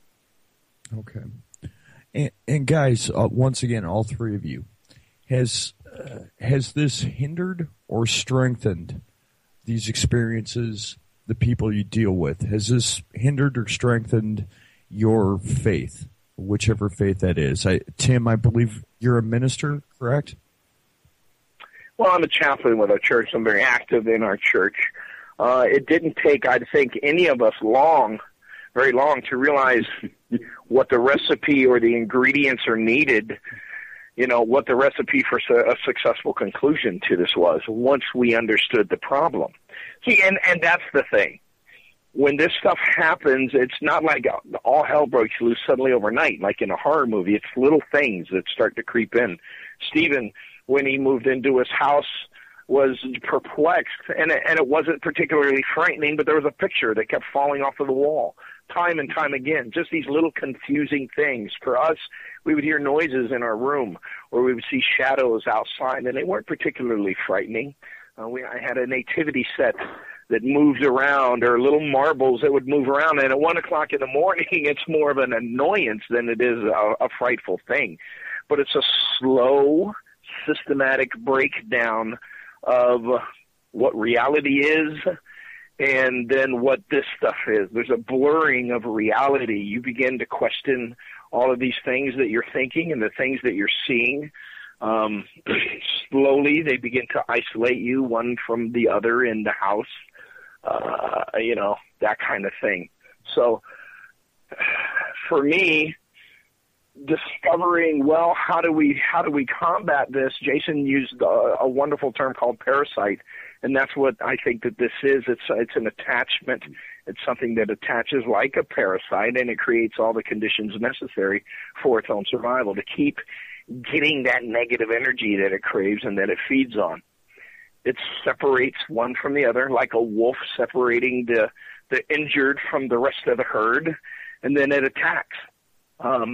Okay. And, and guys, uh, once again, all three of you, has uh, has this hindered or strengthened these experiences, the people you deal with? Has this hindered or strengthened your faith, whichever faith that is? I, Tim, I believe you're a minister, correct? Well, I'm a chaplain with our church. I'm very active in our church. Uh, it didn't take, I think, any of us long, very long, to realize what the recipe or the ingredients are needed, you know, what the recipe for a successful conclusion to this was once we understood the problem. See, and, and that's the thing. When this stuff happens, it's not like all hell breaks loose suddenly overnight, like in a horror movie. It's little things that start to creep in. Stephen, when he moved into his house, was perplexed, and it, and it wasn't particularly frightening, but there was a picture that kept falling off of the wall time and time again, just these little confusing things. For us, we would hear noises in our room, or we would see shadows outside, and they weren't particularly frightening. Uh, we, I had a nativity set that moved around, or little marbles that would move around, and at one o'clock in the morning, it's more of an annoyance than it is a, a frightful thing. But it's a slow, systematic breakdown of what reality is and then what this stuff is. There's a blurring of reality. You begin to question all of these things that you're thinking and the things that you're seeing. Um, slowly, they begin to isolate you one from the other in the house, uh, you know, that kind of thing. So for me, discovering, well, how do we how do we combat this? Jason used a, a wonderful term called parasite, and that's what I think that this is. It's it's an attachment. It's something that attaches like a parasite, and it creates all the conditions necessary for its own survival to keep getting that negative energy that it craves and that it feeds on. It separates one from the other, like a wolf separating the the injured from the rest of the herd, and then it attacks. Um,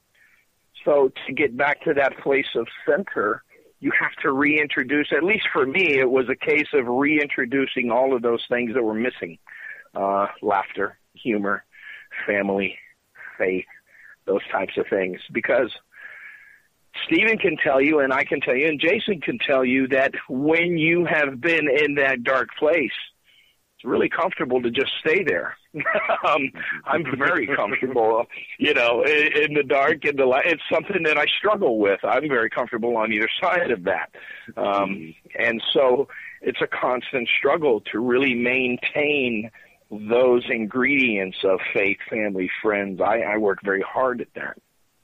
So to get back to that place of center, you have to reintroduce, at least for me, it was a case of reintroducing all of those things that were missing. Uh, laughter, humor, family, faith, those types of things. Because Stephen can tell you, and I can tell you, and Jason can tell you that when you have been in that dark place, it's really comfortable to just stay there. um, I'm very comfortable, you know, in, in the dark, in the light. It's something that I struggle with. I'm very comfortable on either side of that. Um, and so it's a constant struggle to really maintain those ingredients of faith, family, friends. I, I work very hard at that.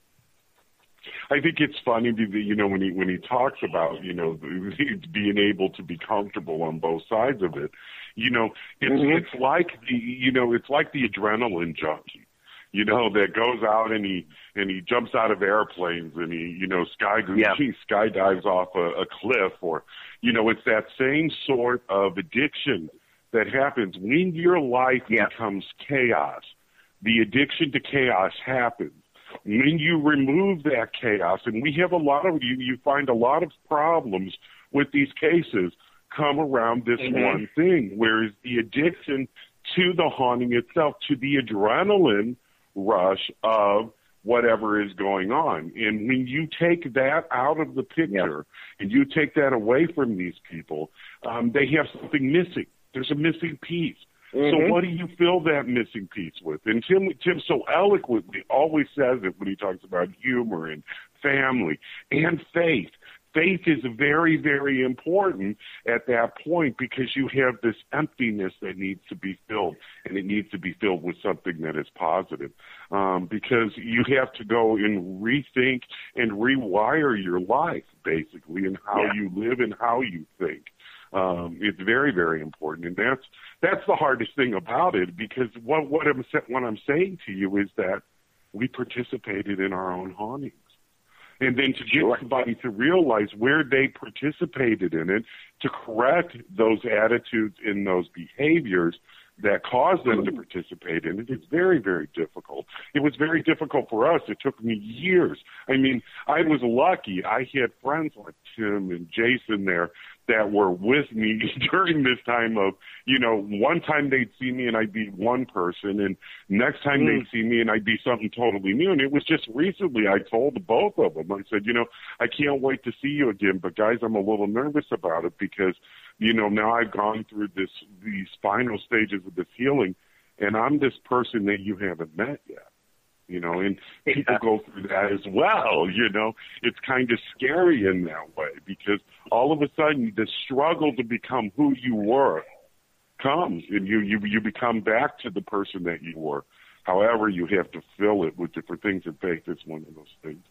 I think it's funny, you know, when he when he talks about, you know, being able to be comfortable on both sides of it. You know, it's mm-hmm. it's like the you know it's like the adrenaline junkie, you know, that goes out and he and he jumps out of airplanes and he you know sky yeah. he skydives off a, a cliff, or you know, it's that same sort of addiction that happens when your life yeah. becomes chaos. The addiction to chaos happens. When you remove that chaos, and we have a lot of, you, you find a lot of problems with these cases come around this mm-hmm. one thing, whereas the addiction to the haunting itself, to the adrenaline rush of whatever is going on. And when you take that out of the picture yeah. and you take that away from these people, um, they have something missing. There's a missing piece. Mm-hmm. So what do you fill that missing piece with? And Tim, Tim so eloquently always says it when he talks about humor and family and faith. Faith is very, very important at that point because you have this emptiness that needs to be filled, and it needs to be filled with something that is positive. Um, because you have to go and rethink and rewire your life, basically, and how yeah. you live and how you think. Um, it's very, very important, and that's that's the hardest thing about it. Because what what I'm what I'm saying to you is that we participated in our own hauntings, and then to get sure. somebody to realize where they participated in it, to correct those attitudes and those behaviors that caused them to participate in it, is very, very difficult. It was very difficult for us. It took me years. I mean, I was lucky. I had friends like Tim and Jason there that were with me during this time of, you know, one time they'd see me and I'd be one person, and next time mm. they'd see me and I'd be something totally new. And it was just recently I told both of them, I said, you know, I can't wait to see you again, but guys, I'm a little nervous about it because, you know, now I've gone through this, these final stages of this healing, and I'm this person that you haven't met yet. You know, and people go through that as well, you know. It's kind of scary in that way because all of a sudden the struggle to become who you were comes, and you, you, you become back to the person that you were. However, you have to fill it with different things, and faith is one of those things.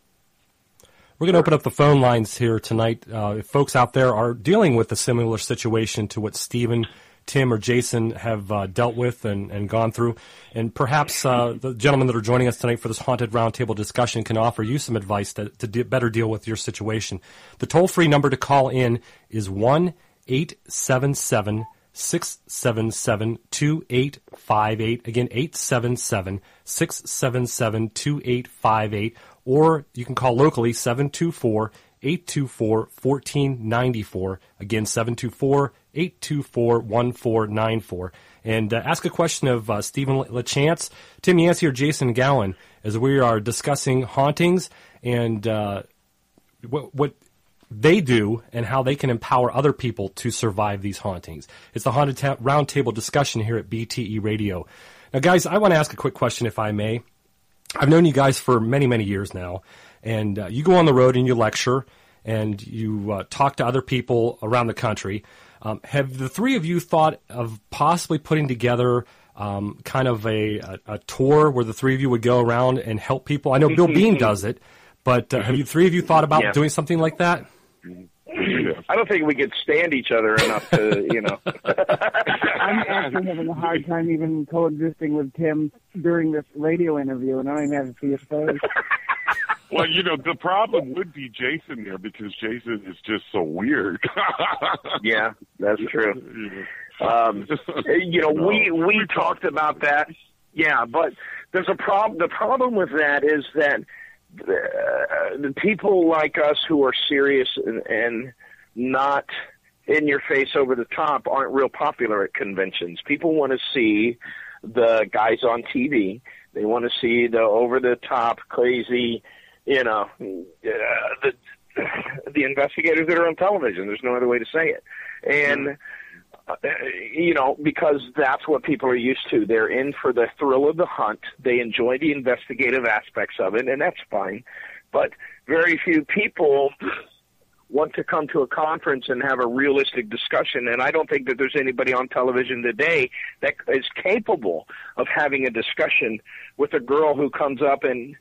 We're going to open up the phone lines here tonight. Uh, if folks out there are dealing with a similar situation to what Stephen, Tim, or Jason have uh, dealt with and, and gone through, and perhaps uh, the gentlemen that are joining us tonight for this Haunted Roundtable discussion can offer you some advice to, to de- better deal with your situation. The toll-free number to call in is one eight seven seven, six seven seven, two eight five eight. Again, eight seven seven, six seven seven, two eight five eight. Or you can call locally, seven two four, eight two four, one four nine four. Again, seven two four, eight two four, one four nine four. And uh, ask a question of uh, Stephen LaChance, Tim Yancey, or Jason Gowan as we are discussing hauntings and uh, what, what they do and how they can empower other people to survive these hauntings. It's the Haunted ta- Roundtable discussion here at B T E Radio. Now, guys, I want to ask a quick question, if I may. I've known you guys for many, many years now, and uh, you go on the road and you lecture and you uh, talk to other people around the country. Um, have the three of you thought of possibly putting together um, kind of a, a, a tour where the three of you would go around and help people? I know Bill Bean does it, but uh, have you three of you thought about yeah. doing something like that? I don't think we could stand each other enough to, you know. I'm actually having a hard time even coexisting with Tim during this radio interview, and I don't even have to see his face. Well, you know, the problem would be Jason there because Jason is just so weird. Yeah, that's true. Um, you know, we we talked about that. Yeah, but there's a problem. The problem with that is that the, the people like us who are serious and, and not in your face over the top aren't real popular at conventions. People want to see the guys on T V. They want to see the over the top crazy, you know, uh, the the investigators that are on television. There's no other way to say it. And uh, you know, because that's what people are used to. They're in for the thrill of the hunt. They enjoy the investigative aspects of it, and that's fine. But very few people want to come to a conference and have a realistic discussion. And I don't think that there's anybody on television today that is capable of having a discussion with a girl who comes up and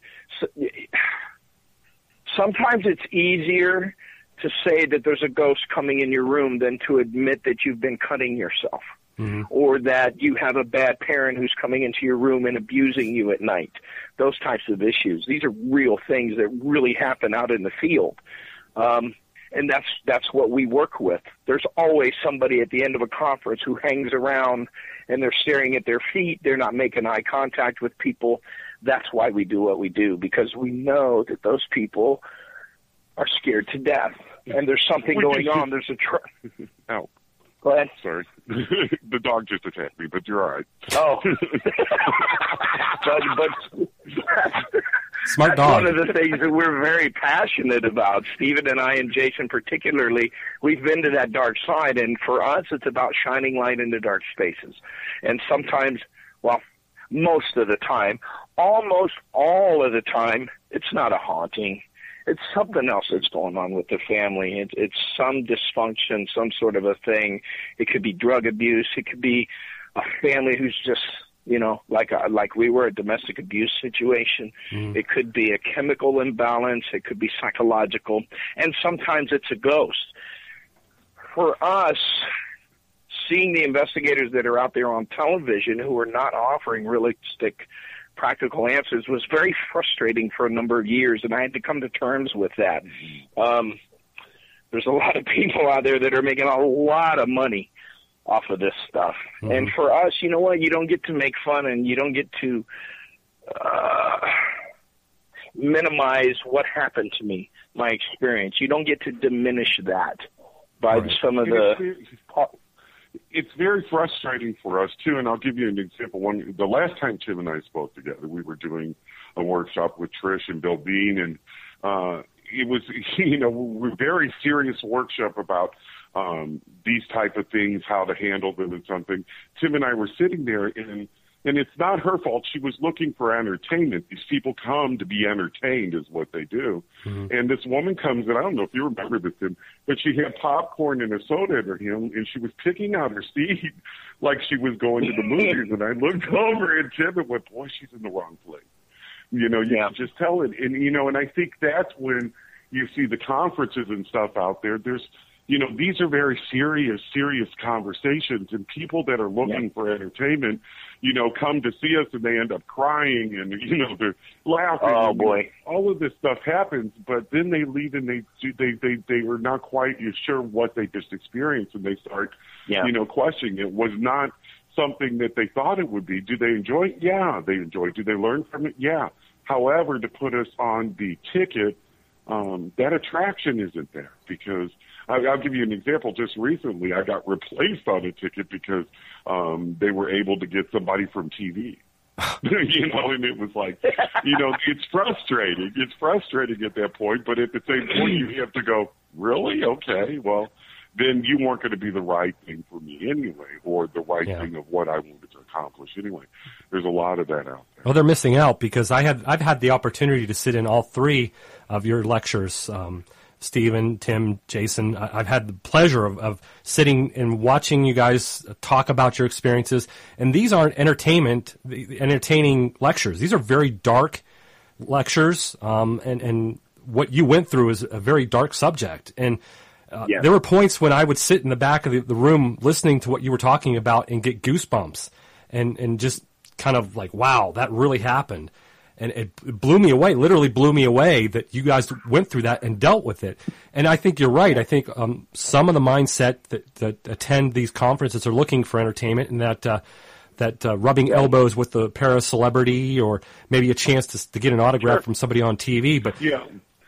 sometimes it's easier to say that there's a ghost coming in your room than to admit that you've been cutting yourself. Mm-hmm. Or that you have a bad parent who's coming into your room and abusing you at night. Those types of issues. These are real things that really happen out in the field. Um, and that's that's what we work with. There's always somebody at the end of a conference who hangs around and they're staring at their feet. They're not making eye contact with people. That's why we do what we do, because we know that those people are scared to death. And there's something going on. There's a... Tr- Ow. Go ahead. Sorry. The dog just attacked me, but you're all right. Oh. but, but Smart that's dog. one of the things that we're very passionate about. Stephen and I and Jason particularly, we've been to that dark side, and for us it's about shining light into dark spaces. And sometimes, well, most of the time, almost all of the time, it's not a haunting. It's something else that's going on with the family. It, it's some dysfunction, some sort of a thing. It could be drug abuse. It could be a family who's just, you know, like a, like we were, a domestic abuse situation. Mm. It could be a chemical imbalance. It could be psychological. And sometimes it's a ghost. For us, seeing the investigators that are out there on television who are not offering realistic practical answers was very frustrating for a number of years, and I had to come to terms with that. Um, there's a lot of people out there that are making a lot of money off of this stuff. Mm-hmm. And for us, you know what? You don't get to make fun, and you don't get to uh, minimize what happened to me, my experience. You don't get to diminish that by right. some of the... It's very frustrating for us, too, and I'll give you an example. One, the last time Tim and I spoke together, we were doing a workshop with Trish and Bill Bean, and uh, it was, you know, a very serious workshop about um, these type of things, how to handle them and something. Tim and I were sitting there, and and it's not her fault. She was looking for entertainment. These people come to be entertained is what they do. Mm-hmm. And this woman comes, and I don't know if you remember this, Tim, but she had popcorn and a soda at her hand, and she was picking out her seat like she was going to the movies. And I looked over at Tim and went, boy, she's in the wrong place. You know, you yeah. can just tell it. And, you know, and I think that's when you see the conferences and stuff out there. There's, you know, these are very serious, serious conversations, and people that are looking yeah. for entertainment, you know, come to see us and they end up crying and, you know, they're laughing. Oh, and, boy. You know, all of this stuff happens, but then they leave and they, they, they, they are not quite sure what they just experienced, and they start, yeah. you know, questioning it. Was not something that they thought it would be. Do they enjoy it? Yeah, they enjoy it. Do they learn from it? Yeah. However, to put us on the ticket, um, that attraction isn't there, because I'll give you an example. Just recently, I got replaced on a ticket because um, they were able to get somebody from T V. You know, and it was like, you know, it's frustrating. It's frustrating at that point, but at the same point, you have to go, really? Okay, well, then you weren't going to be the right thing for me anyway, or the right yeah. thing of what I wanted to accomplish anyway. There's a lot of that out there. Well, they're missing out, because I had I've had the opportunity to sit in all three of your lectures. Um, Stephen, Tim, Jason, I've had the pleasure of, of sitting and watching you guys talk about your experiences. And these aren't entertainment, entertaining lectures. These are very dark lectures. Um, and, and what you went through is a very dark subject. And uh, yeah. there were points when I would sit in the back of the, the room listening to what you were talking about and get goosebumps and, and just kind of like, wow, that really happened. And it blew me away, literally blew me away that you guys went through that and dealt with it. And I think you're right. I think um, some of the mindset that, that attend these conferences are looking for entertainment, and that uh, that uh, rubbing elbows with the para-celebrity, or maybe a chance to, to get an autograph sure. from somebody on T V. But yeah,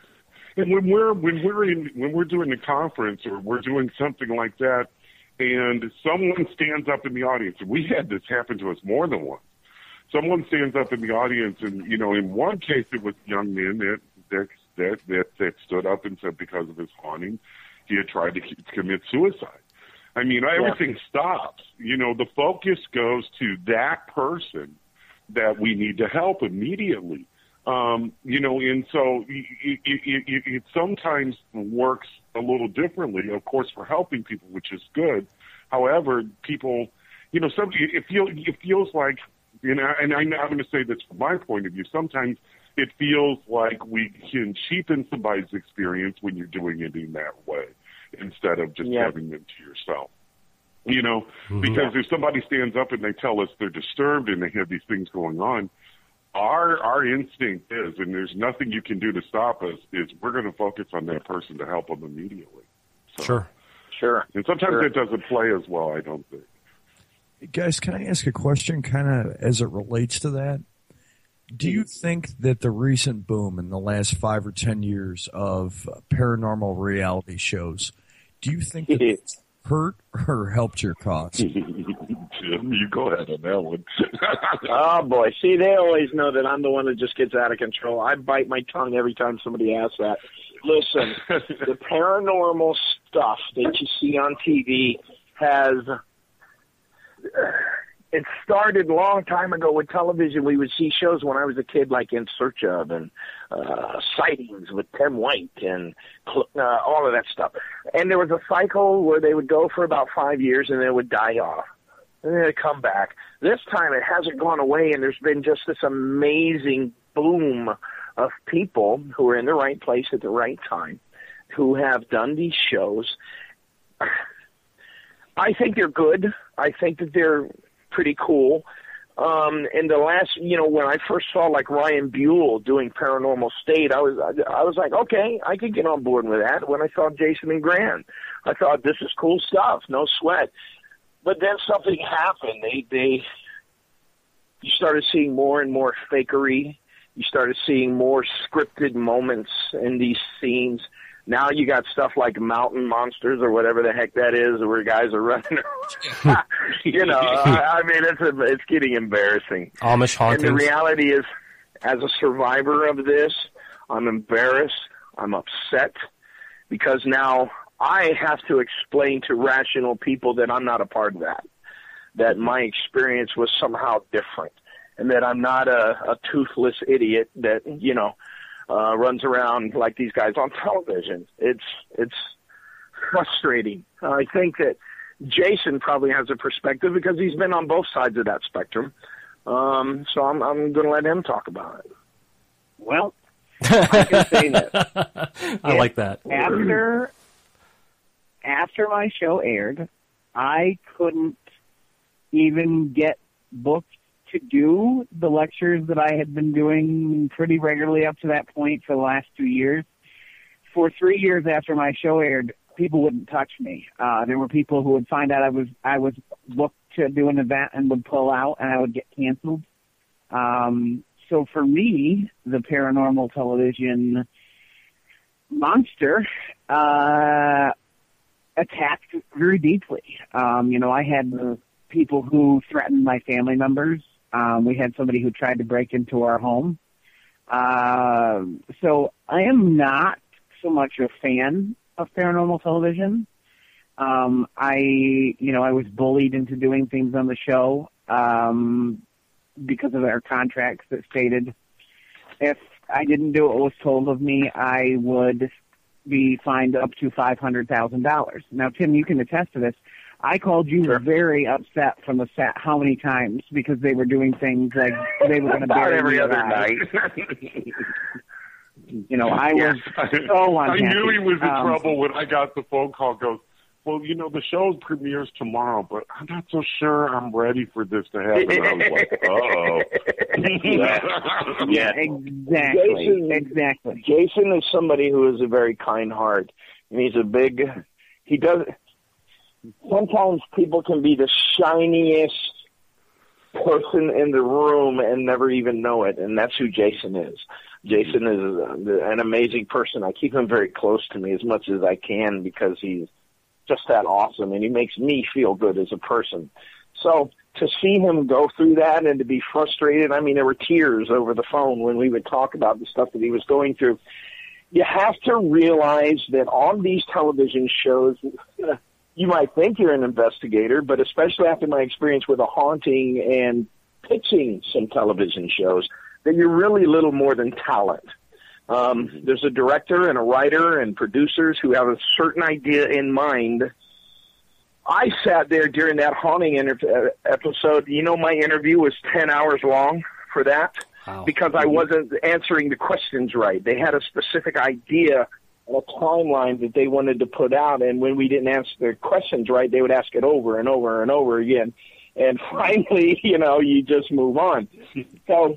and when we're when we're in when we're doing a conference or we're doing something like that, and someone stands up in the audience, and we had this happen to us more than once. Someone stands up in the audience, and, you know, in one case it was a young man that that that that, that stood up and said because of his haunting, he had tried to commit suicide. I mean, everything yeah. stops. You know, the focus goes to that person that we need to help immediately. Um, you know, and so it, it, it, it sometimes works a little differently, of course, for helping people, which is good. However, people, you know, some, it, feel, it feels like, you know, and I, I'm going to say this from my point of view, sometimes it feels like we can cheapen somebody's experience when you're doing it in that way instead of just yeah. having them to yourself. You know, Mm-hmm. because if somebody stands up and they tell us they're disturbed and they have these things going on, our our instinct is, and there's nothing you can do to stop us, is we're going to focus on that person to help them immediately. So, Sure. Sure. And sometimes Sure. it doesn't play as well, I don't think. Guys, can I ask a question kind of as it relates to that? Do you think that the recent boom in the last five or ten years of paranormal reality shows, do you think that it's hurt or helped your cause? Jim, you go ahead on that one. Oh, boy. See, they always know that I'm the one that just gets out of control. I bite my tongue every time somebody asks that. Listen, the paranormal stuff that you see on T V has... It started a long time ago with television. We would see shows when I was a kid like In Search of and uh, Sightings with Tim White and uh, all of that stuff. And there was a cycle where they would go for about five years and then it would die off. And then it'd come back. This time it hasn't gone away, and there's been just this amazing boom of people who are in the right place at the right time who have done these shows. I think they're good. I think that they're pretty cool. Um, in the last, you know, when I first saw like Ryan Buell doing Paranormal State, I was, I, I was like, okay, I could get on board with that. When I saw Jason and Gran, I thought this is cool stuff, no sweat. But then something happened. They, they, you started seeing more and more fakery. You started seeing more scripted moments in these scenes. Now you got stuff like Mountain Monsters or whatever the heck that is, where guys are running. you know, I, I mean, it's a, it's getting embarrassing. Amish hauntings. And the reality is, as a survivor of this, I'm embarrassed. I'm upset because now I have to explain to rational people that I'm not a part of that, that my experience was somehow different, and that I'm not a, a toothless idiot that, you know, Uh, runs around like these guys on television. It's it's frustrating. Uh, I think that Jason probably has a perspective because he's been on both sides of that spectrum. Um, so I'm I'm going to let him talk about it. Well, I can say this. I like that. After after my show aired, I couldn't even get booked to do the lectures that I had been doing pretty regularly up to that point for the last two years. For three years after my show aired, people wouldn't touch me. Uh, there were people who would find out I was I was booked to do an event and would pull out, and I would get canceled. Um, so for me, the paranormal television monster uh, attacked very deeply. Um, you know, I had people who threatened my family members. Um, we had somebody who tried to break into our home. Uh, so I am not so much a fan of paranormal television. Um, I, you know, I was bullied into doing things on the show um, because of our contracts that stated if I didn't do what was told of me, I would be fined up to five hundred thousand dollars. Now, Tim, you can attest to this. I called you sure. very upset from the set how many times because they were doing things like they were going to bury every me other alive. night. You know, I Yeah. was so unhappy. I knew he was in Um, trouble when I got the phone call. Goes, well, you know, the show premieres tomorrow, but I'm not so sure I'm ready for this to happen. I was like, oh. yeah. Yeah, exactly. Jason, exactly. Jason is somebody who is a very kind heart. And he's a big, he does, sometimes people can be the shiniest person in the room and never even know it, and that's who Jason is. Jason is an amazing person. I keep him very close to me as much as I can because he's just that awesome, and he makes me feel good as a person. So to see him go through that and to be frustrated, I mean, there were tears over the phone when we would talk about the stuff that he was going through. You have to realize that on these television shows, you might think you're an investigator, but especially after my experience with a haunting and pitching some television shows, that you're really little more than talent. Um, there's a director and a writer and producers who have a certain idea in mind. I sat there during that haunting inter- episode. You know, my interview was ten hours long for that wow. because I wasn't answering the questions right. They had a specific idea and a timeline that they wanted to put out, and when we didn't answer their questions right, they would ask it over and over and over again. And finally, you know, you just move on. So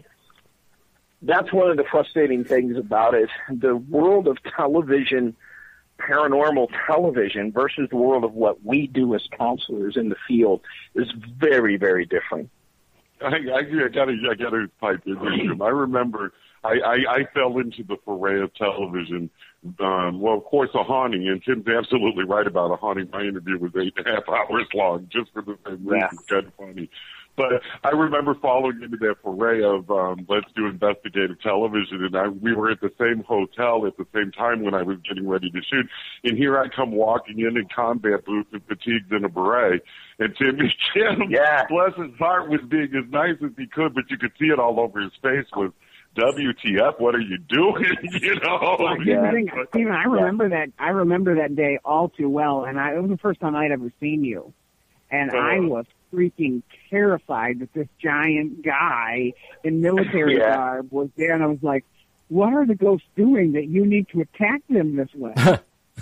that's one of the frustrating things about it. The world of television, paranormal television, versus the world of what we do as counselors in the field is very, very different. I, I, I gotta, I gotta pipe in here. I remember I, I, I fell into the foray of television. Um, well, of course, a haunting, and Tim's absolutely right about a haunting. My interview was eight and a half hours long, just for the same reason. It's kind of funny. But I remember falling into that foray of um, let's do investigative television, and I, we were at the same hotel at the same time when I was getting ready to shoot. And here I come walking in in combat boots and fatigues and a beret. And Tim, Tim yeah. bless his heart, was being as nice as he could, but you could see it all over his face was, W T F, what are you doing? you know? Well, yeah. thing, Steven, I remember that. I remember that day all too well, and I, it was the first time I'd ever seen you, and uh, I was freaking terrified that this giant guy in military yeah. garb was there, and I was like, "What are the ghosts doing that you need to attack them this way?" yeah,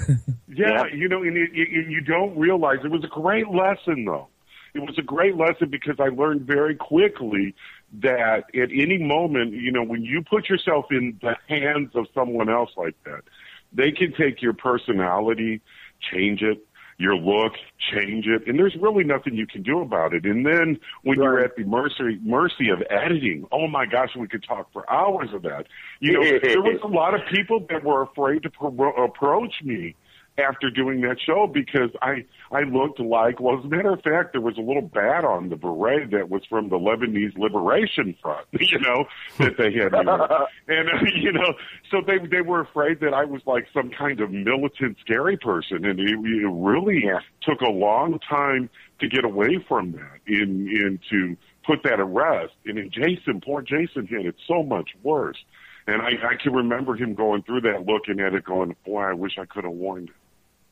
yeah, you know, and you, you, you don't realize it was a great lesson, though. It was a great lesson because I learned very quickly that at any moment, you know, when you put yourself in the hands of someone else like that, they can take your personality, change it, your look, change it, and there's really nothing you can do about it. And then when right. you're at the mercy mercy of editing, oh my gosh, we could talk for hours of that. You know, there was a lot of people that were afraid to pro- approach me after doing that show because I I looked like, well, as a matter of fact, there was a little bat on the beret that was from the Lebanese Liberation Front, you know, that they had. and, uh, you know, so they they were afraid that I was like some kind of militant, scary person. And it, it really yeah. took a long time to get away from that and, and to put that at rest. And in Jason, poor Jason had it so much worse. And I, I can remember him going through that, looking at it, going, boy, I wish I could have warned him.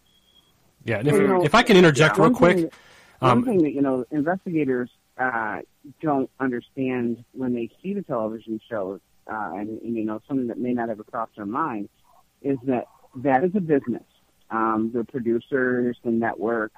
Yeah, and if, you know, if I can interject yeah, real quick. Thing, um, one thing that, you know, investigators uh, don't understand when they see the television shows, uh, and, and, you know, something that may not ever cross their mind, is that that is a business. Um, the producers, the network,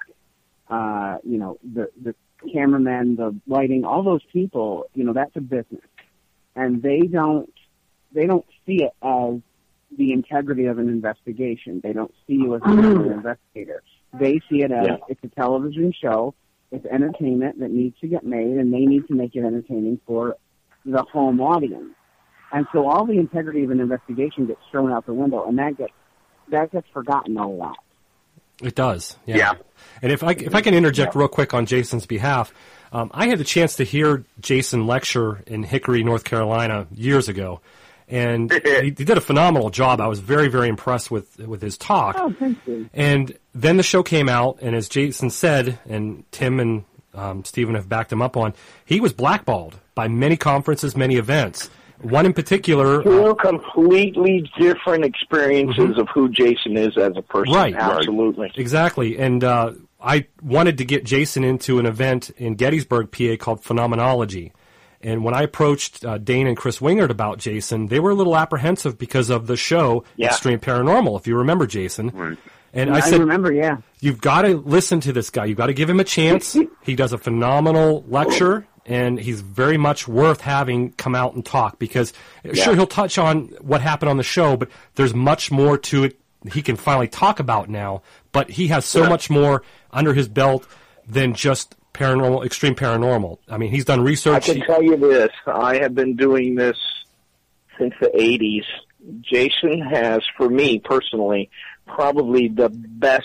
uh, you know, the, the cameramen, the lighting, all those people, you know, that's a business. And they don't, they don't see it as the integrity of an investigation. They don't see you as an investigator. They see it as yeah. it's a television show, it's entertainment that needs to get made, and they need to make it entertaining for the home audience. And so all the integrity of an investigation gets thrown out the window, and that gets that gets forgotten a lot. It does, yeah. yeah. And if I if I can interject yeah. real quick on Jason's behalf, um, I had the chance to hear Jason lecture in Hickory, North Carolina, years ago. And he, he did a phenomenal job. I was very, very impressed with with his talk. Oh, thank you. And then the show came out, and as Jason said, and Tim and um, Stephen have backed him up on, he was blackballed by many conferences, many events. One in particular... Two uh, completely different experiences mm-hmm. of who Jason is as a person. Right. Absolutely. Right. Exactly. And uh, I wanted to get Jason into an event in Gettysburg, P A called Phenomenology. And when I approached uh, Dane and Chris Wingert about Jason, they were a little apprehensive because of the show yeah. Extreme Paranormal, if you remember Jason. Right. And I, I said, I remember, yeah. You've got to listen to this guy. You've got to give him a chance. He does a phenomenal lecture, and he's very much worth having come out and talk because, yeah. sure, he'll touch on what happened on the show, but there's much more to it he can finally talk about now. But he has so yeah. much more under his belt than just paranormal, extreme paranormal. I mean, he's done research. I can tell you this. I have been doing this since the eighties. Jason has, for me personally, probably the best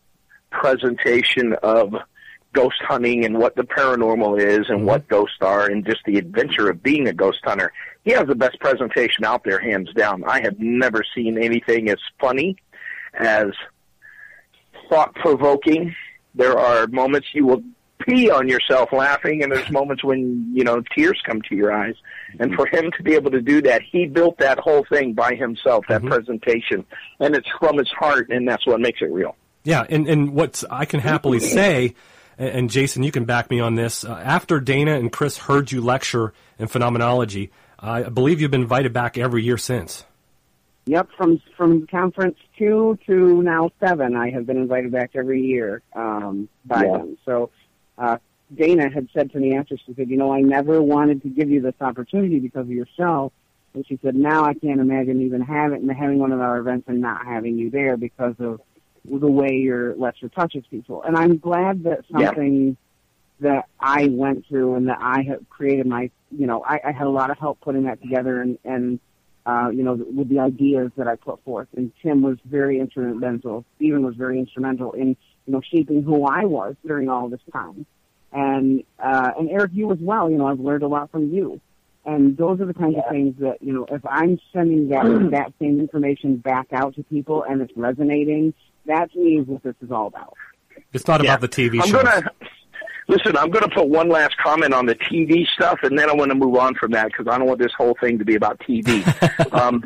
presentation of ghost hunting and what the paranormal is and mm-hmm. what ghosts are and just the adventure of being a ghost hunter. He has the best presentation out there, hands down. I have never seen anything as funny, as thought-provoking. There are moments you will pee on yourself laughing, and there's moments when, you know, tears come to your eyes. And for him to be able to do that, he built that whole thing by himself, that mm-hmm. presentation, and it's from his heart, and that's what makes it real. Yeah, and, and what I can happily say, and Jason, you can back me on this, uh, after Dana and Chris heard you lecture in phenomenology, uh, I believe you've been invited back every year since. Yep, from from conference two to now seven, I have been invited back every year um, by yeah. them. So uh, Dana had said to me after, she said, you know, I never wanted to give you this opportunity because of your show. And she said, now I can't imagine even having, having one of our events and not having you there because of the way your lecture touches people. And I'm glad that something yeah. that I went through and that I have created my, you know, I, I had a lot of help putting that together and, and Uh, you know, with the ideas that I put forth. And Tim was very instrumental. Stephen was very instrumental in, you know, shaping who I was during all this time. And, uh, and Eric, you as well. You know, I've learned a lot from you. And those are the kinds yeah. of things that, you know, if I'm sending that, that same information back out to people and it's resonating, that to me is what this is all about. It's not yeah. about the T V I'm shows. Gonna, listen, I'm going to put one last comment on the T V stuff, and then I want to move on from that because I don't want this whole thing to be about T V. um,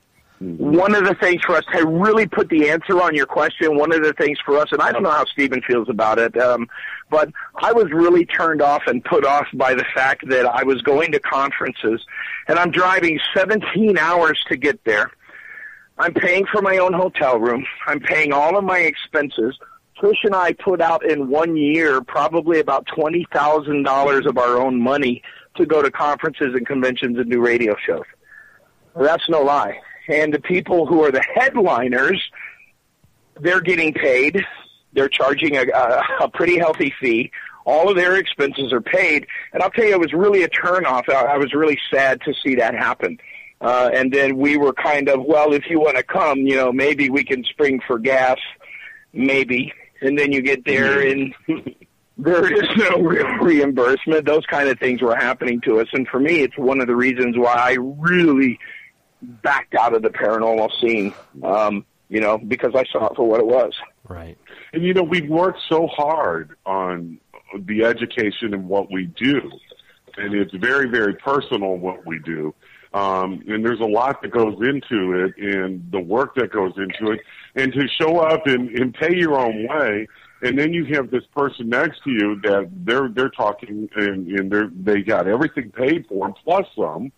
one of the things for us, to really put the answer on your question, one of the things for us, and I don't know how Stephen feels about it, um, but I was really turned off and put off by the fact that I was going to conferences, and I'm driving seventeen hours to get there. I'm paying for my own hotel room. I'm paying all of my expenses. Trish and I put out in one year probably about twenty thousand dollars of our own money to go to conferences and conventions and do radio shows. Well, that's no lie. And the people who are the headliners, they're getting paid. They're charging a, a, a pretty healthy fee. All of their expenses are paid. And I'll tell you, it was really a turnoff. I, I was really sad to see that happen. Uh, and then we were kind of, well, if you want to come, you know, maybe we can spring for gas, maybe. And then you get there and there is no real reimbursement. Those kind of things were happening to us. And for me, it's one of the reasons why I really backed out of the paranormal scene, um, you know, because I saw it for what it was. Right. And, you know, we've worked so hard on the education and what we do. And it's very, very personal what we do. Um, and there's a lot that goes into it and the work that goes into it. And to show up and, and pay your own way, and then you have this person next to you that they're they're talking and, and they're they got everything paid for plus some,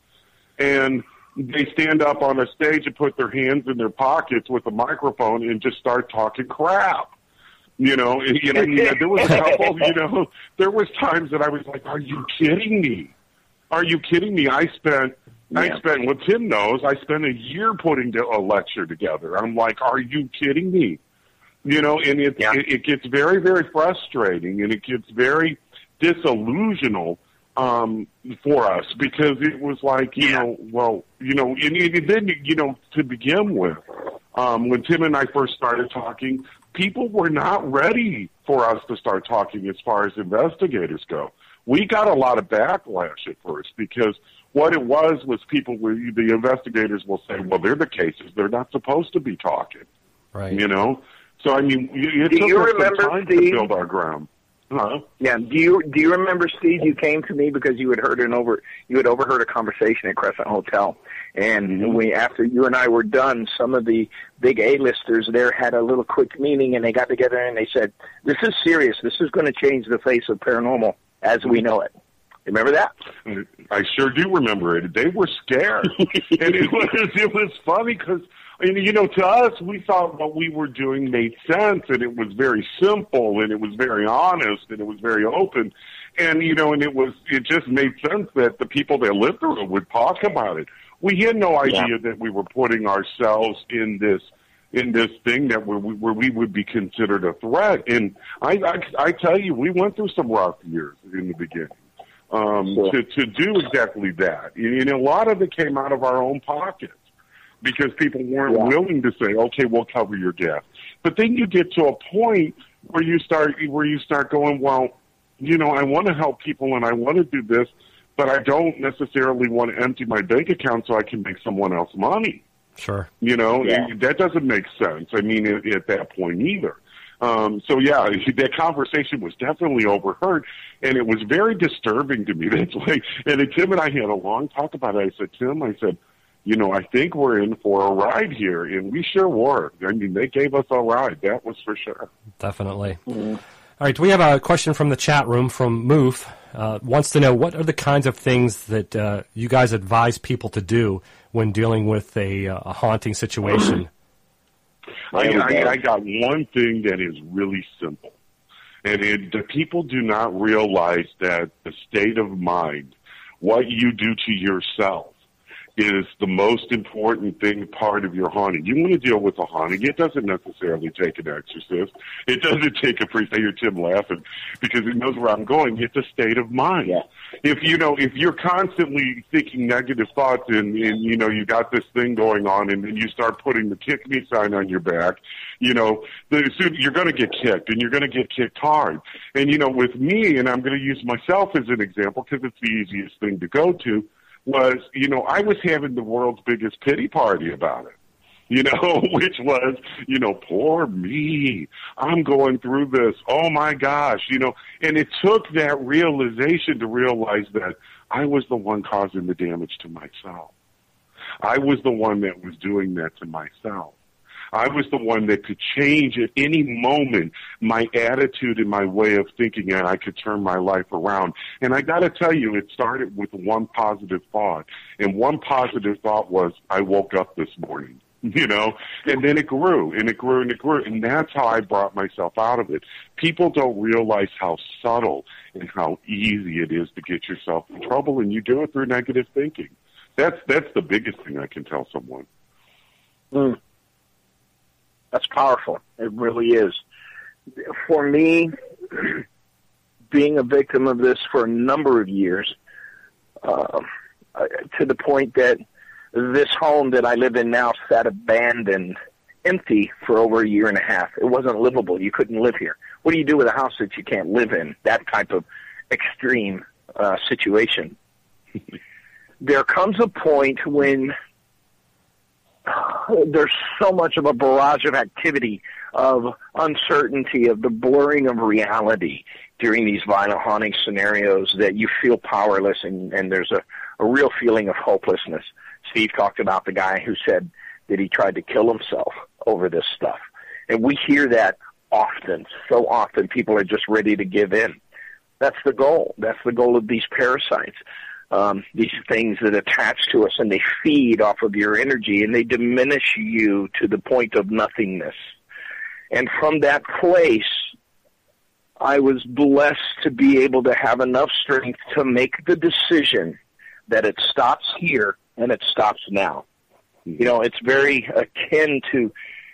and they stand up on a stage and put their hands in their pockets with a microphone and just start talking crap. You know, and, you know, you know there was a couple. You know, there was times that I was like, "Are you kidding me? Are you kidding me?" I spent. Yeah. I spent, what Tim knows, I spent a year putting a lecture together. I'm like, are you kidding me? You know, and it, yeah. it, it gets very, very frustrating, and it gets very disillusional um, for us because it was like, you yeah. know, well, you know, and, and then, you know, to begin with, um, when Tim and I first started talking, people were not ready for us to start talking as far as investigators go. We got a lot of backlash at first because what it was was people were, the investigators will say, well, they're the cases. They're not supposed to be talking. Right. You know? So, I mean, it do took you us remember, some time Steve, to build our ground. Huh? Yeah. Do you do you remember, Steve, you came to me because you had heard an over you had overheard a conversation at Crescent Hotel. And mm-hmm. we after you and I were done, some of the big A-listers there had a little quick meeting, and they got together and they said, this is serious. This is going to change the face of paranormal as we know it. Remember that? I sure do remember it. They were scared, and it was it was funny because you know to us we thought what we were doing made sense, and it was very simple, and it was very honest, and it was very open, and you know, and it was it just made sense that the people that lived through it would talk about it. We had no idea yeah. that we were putting ourselves in this in this thing that where we, where we would be considered a threat, and I, I I tell you, we went through some rough years in the beginning. Um, sure. to, to do exactly that. And a lot of it came out of our own pockets because people weren't yeah. willing to say, okay, we'll cover your gas. But then you get to a point where you start, where you start going, well, you know, I want to help people and I want to do this, but I don't necessarily want to empty my bank account so I can make someone else money. Sure. You know, yeah. that doesn't make sense. I mean, at, at that point either. Um, so yeah, that conversation was definitely overheard, and it was very disturbing to me. That's like, and then Tim and I had a long talk about it. I said, Tim, I said, you know, I think we're in for a ride here, and we sure were. I mean, they gave us a ride, that was for sure. Definitely. Mm-hmm. All right, we have a question from the chat room from Moof. Uh, wants to know, what are the kinds of things that uh, you guys advise people to do when dealing with a, uh, a haunting situation? I, I, I got one thing that is really simple, and it, the people do not realize that the state of mind, what you do to yourself, is the most important thing, part of your haunting. You want to deal with a haunting, it doesn't necessarily take an exorcist. It doesn't take a priest. I hear Tim laughing because he knows where I'm going. It's a state of mind. Yeah. If, you know, if you're constantly thinking negative thoughts and, and, you know, you got this thing going on and then you start putting the kick me sign on your back, you know, the, soon you're going to get kicked, and you're going to get kicked hard. And, you know, with me, and I'm going to use myself as an example because it's the easiest thing to go to, was, you know, I was having the world's biggest pity party about it, you know, which was, you know, poor me. I'm going through this. Oh, my gosh, you know, and it took that realization to realize that I was the one causing the damage to myself. I was the one that was doing that to myself. I was the one that could change at any moment my attitude and my way of thinking, and I could turn my life around. And I got to tell you, it started with one positive thought. And one positive thought was, I woke up this morning, you know, and then it grew and it grew and it grew. And that's how I brought myself out of it. People don't realize how subtle and how easy it is to get yourself in trouble, and you do it through negative thinking. That's, that's the biggest thing I can tell someone. Mm. That's powerful. It really is. For me, being a victim of this for a number of years, uh, to the point that this home that I live in now sat abandoned, empty for over a year and a half. It wasn't livable. You couldn't live here. What do you do with a house that you can't live in? That type of extreme uh, situation. There comes a point when there's so much of a barrage of activity, of uncertainty, of the blurring of reality during these violent haunting scenarios that you feel powerless, and, and there's a, a real feeling of hopelessness. Steve talked about the guy who said that he tried to kill himself over this stuff. And we hear that often. So often people are just ready to give in. That's the goal. That's the goal of these parasites. Um, these things that attach to us, and they feed off of your energy, and they diminish you to the point of nothingness. And from that place, I was blessed to be able to have enough strength to make the decision that it stops here and it stops now. You know, it's very akin to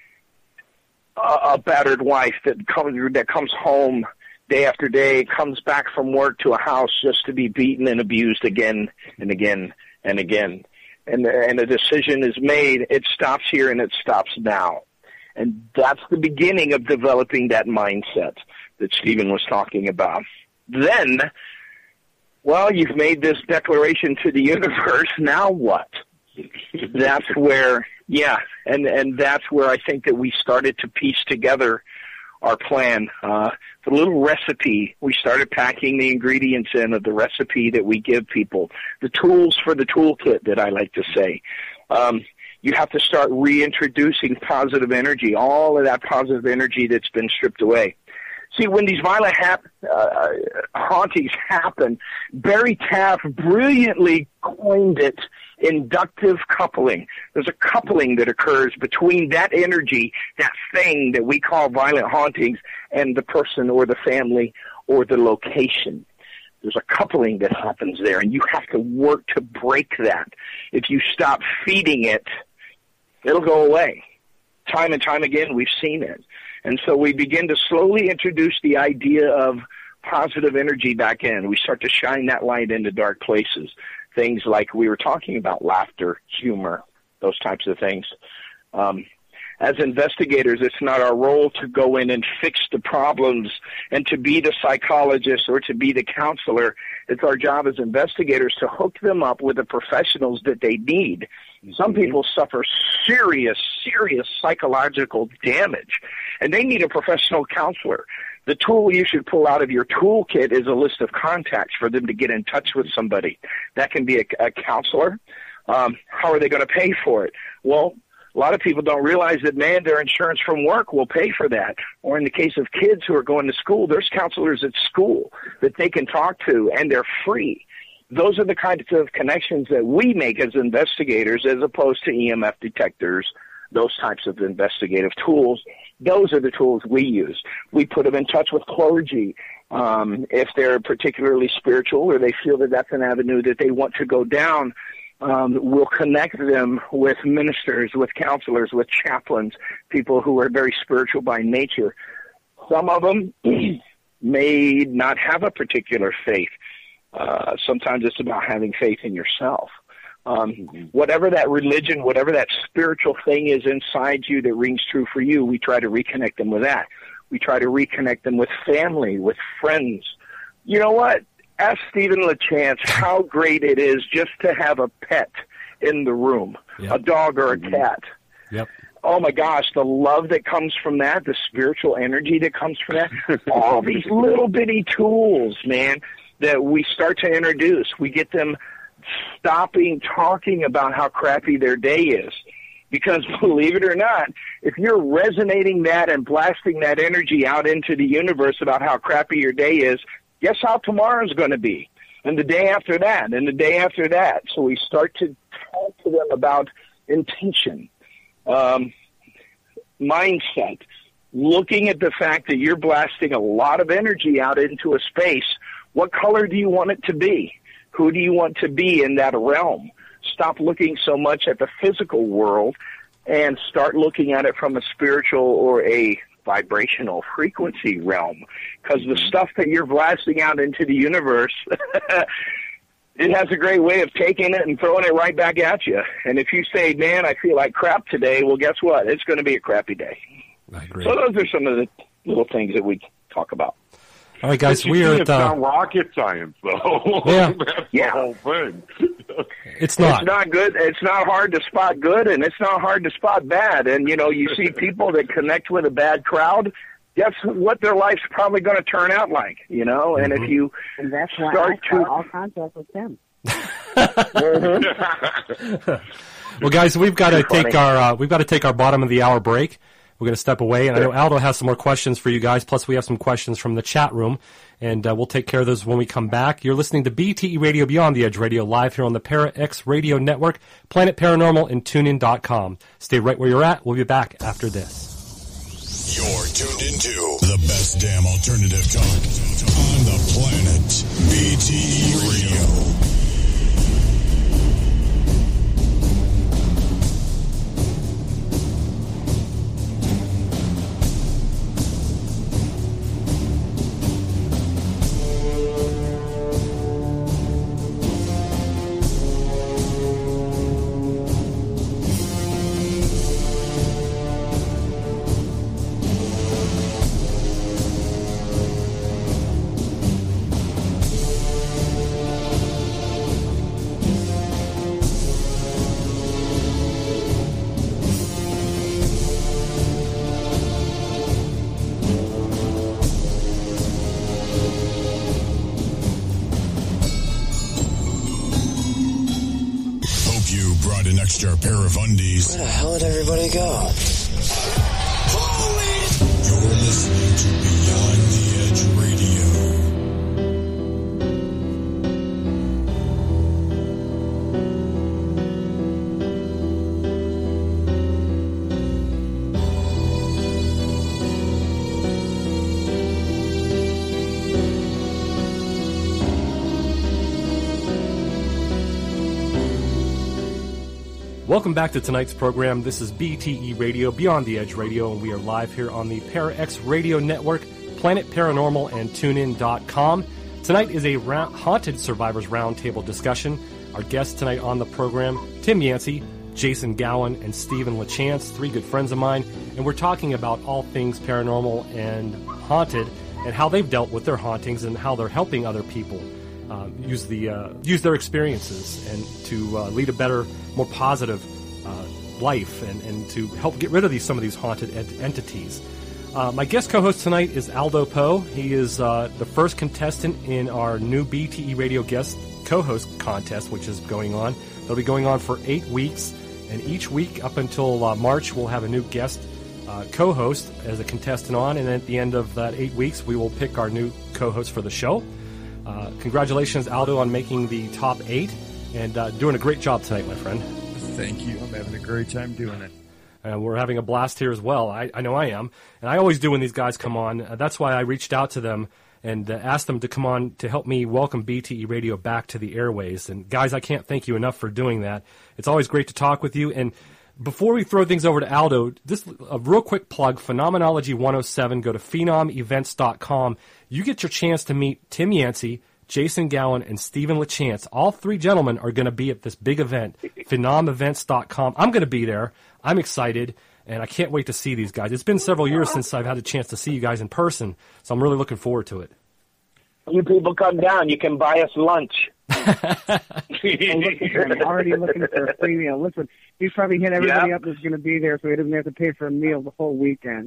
a, a battered wife that comes that comes home day after day, comes back from work to a house just to be beaten and abused again and again and again. And, and a decision is made, it stops here and it stops now. And that's the beginning of developing that mindset that Stephen was talking about. Then, well, you've made this declaration to the universe, now what? That's where, yeah, and, and that's where I think that we started to piece together our plan. Uh, the little recipe, we started packing the ingredients in of the recipe that we give people, the tools for the toolkit that I like to say. Um, you have to start reintroducing positive energy, all of that positive energy that's been stripped away. See, when these violent hap- uh, hauntings happen, Barry Taff brilliantly coined it inductive coupling. There's a coupling that occurs between that energy, that thing that we call violent hauntings, and the person or the family or the location. There's a coupling that happens there, and you have to work to break that. If you stop feeding it, it'll go away. Time and time again, we've seen it. And so we begin to slowly introduce the idea of positive energy back in. We start to shine that light into dark places. Things like we were talking about, laughter, humor, those types of things. Um, As investigators, it's not our role to go in and fix the problems and to be the psychologist or to be the counselor. It's our job as investigators to hook them up with the professionals that they need. Some people suffer serious, serious psychological damage, and they need a professional counselor. The tool you should pull out of your toolkit is a list of contacts for them to get in touch with somebody. That can be a, a counselor. Um, how are they going to pay for it? Well, a lot of people don't realize that, man, their insurance from work will pay for that. Or in the case of kids who are going to school, there's counselors at school that they can talk to, and they're free. Those are the kinds of connections that we make as investigators as opposed to E M F detectors, those types of investigative tools. Those are the tools we use. We put them in touch with clergy um, if they're particularly spiritual or they feel that that's an avenue that they want to go down. Um, we'll connect them with ministers, with counselors, with chaplains, people who are very spiritual by nature. Some of them may not have a particular faith. Uh, sometimes it's about having faith in yourself. Um, whatever that religion, whatever that spiritual thing is inside you that rings true for you, we try to reconnect them with that. We try to reconnect them with family, with friends. You know what? Ask Stephen LaChance how great it is just to have a pet in the room, yep. a dog or a cat. Yep. Oh, my gosh, the love that comes from that, the spiritual energy that comes from that, all these little bitty tools, man, that we start to introduce. We get them stopping talking about how crappy their day is. Because believe it or not, if you're resonating that and blasting that energy out into the universe about how crappy your day is, guess how tomorrow's going to be, and the day after that, and the day after that. So we start to talk to them about intention, um, mindset, looking at the fact that you're blasting a lot of energy out into a space. What color do you want it to be? Who do you want to be in that realm? Stop looking so much at the physical world and start looking at it from a spiritual or a vibrational frequency realm, because the stuff that you're blasting out into the universe, it has a great way of taking it and throwing it right back at you. And if you say, man, I feel like crap today, well, guess what? It's going to be a crappy day. I agree. So those are some of the little things that we talk about. All right, guys, but you we are see, at it's uh, not rocket science, though. Yeah. That's yeah. the whole thing. It's not. It's not good. It's not hard to spot good, and it's not hard to spot bad. And, you know, you see people that connect with a bad crowd, guess what their life's probably going to turn out like, you know? And mm-hmm. if you and that's why start I to... all contact with them. Well, guys, we've got to Too take funny. our uh, we've got to take our bottom of the hour break. We're going to step away, and I know Aldo has some more questions for you guys. Plus, we have some questions from the chat room, and uh, we'll take care of those when we come back. You're listening to B T E Radio Beyond the Edge Radio live here on the Para X Radio Network, Planet Paranormal, and TuneIn dot com. Stay right where you're at. We'll be back after this. You're tuned into the best damn alternative talk on the planet. B T E Radio. Extra pair of undies. Where the hell did everybody go? You're listening to Beyond the Edge Radio. Welcome back to tonight's program. This is B T E Radio, Beyond the Edge Radio, and we are live here on the Para X Radio Network, Planet Paranormal, and TuneIn dot com. Tonight is a ra- Haunted Survivors Roundtable discussion. Our guest tonight on the program, Tim Yancey, Jason Gowan and Stephen LaChance, three good friends of mine, and we're talking about all things paranormal and haunted and how they've dealt with their hauntings and how they're helping other people uh, use the uh, use their experiences and to uh, lead a better, more positive uh, life and, and to help get rid of these some of these haunted ent- entities. Uh, my guest co-host tonight is Aldo Poe. He is uh, the first contestant in our new B T E Radio Guest Co-Host Contest, which is going on. It'll be going on for eight weeks, and each week up until uh, March, we'll have a new guest uh, co-host as a contestant on, and at the end of that eight weeks, we will pick our new co-host for the show. Uh, congratulations, Aldo, on making the top eight, and uh, doing a great job tonight, my friend. Thank you. I'm having a great time doing it. And we're having a blast here as well. I, I know I am. And I always do when these guys come on. Uh, that's why I reached out to them and uh, asked them to come on to help me welcome B T E Radio back to the airways. And guys, I can't thank you enough for doing that. It's always great to talk with you. And before we throw things over to Aldo, just a real quick plug, Phenomenology one oh seven. Go to phenom events dot com. You get your chance to meet Tim Yancey, Jason Gowan, and Stephen LaChance. All three gentlemen are going to be at this big event, phenom events dot com. I'm going to be there. I'm excited, and I can't wait to see these guys. It's been several years since I've had a chance to see you guys in person, so I'm really looking forward to it. You people come down. You can buy us lunch. I'm already looking for a free meal. Listen, he's probably hit everybody Yep. up that's going to be there, so he doesn't have to pay for a meal the whole weekend.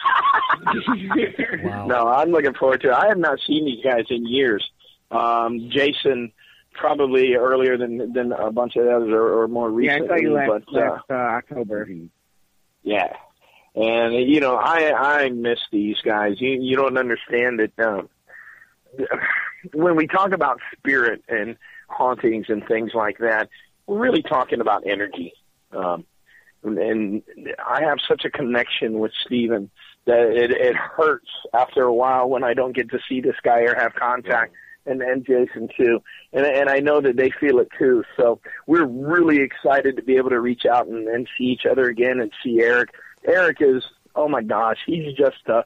Wow. No, I'm looking forward to it. I have not seen these guys in years. Um, Jason, probably earlier than than a bunch of the others, or, or more Yeah, recently. I saw you last, but, uh, last uh, October. Yeah. And, you know, I I miss these guys. You, you don't understand that um, when we talk about spirit and hauntings and things like that, we're really talking about energy. Um, and I have such a connection with Stephen that it, it hurts after a while when I don't get to see this guy or have contact. And, and Jason, too. And, and I know that they feel it, too. So we're really excited to be able to reach out and, and see each other again and see Eric. Eric is, oh, my gosh, he's just a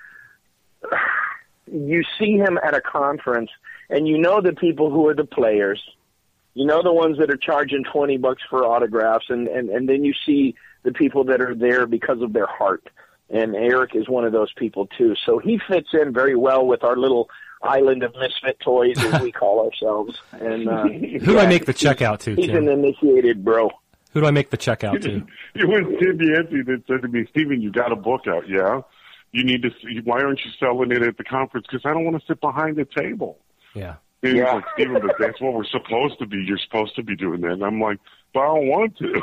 – you see him at a conference, and you know the people who are the players. You know the ones that are charging twenty bucks for autographs, and, and, and then you see the people that are there because of their heart. And Eric is one of those people, too. So he fits in very well with our little – island of misfit toys, as we call ourselves. And uh, Who do I make the check out to, He's Tim? an initiated bro. Who do I make the check out to? It was Tim Yancey that said to me, Stephen, you got a book out, yeah? You need to. See, why aren't you selling it at the conference? Because I don't want to sit behind the table. Yeah. And Yeah. he's like, Stephen, but that's what we're supposed to be. You're supposed to be doing that. And I'm like, but I don't want to.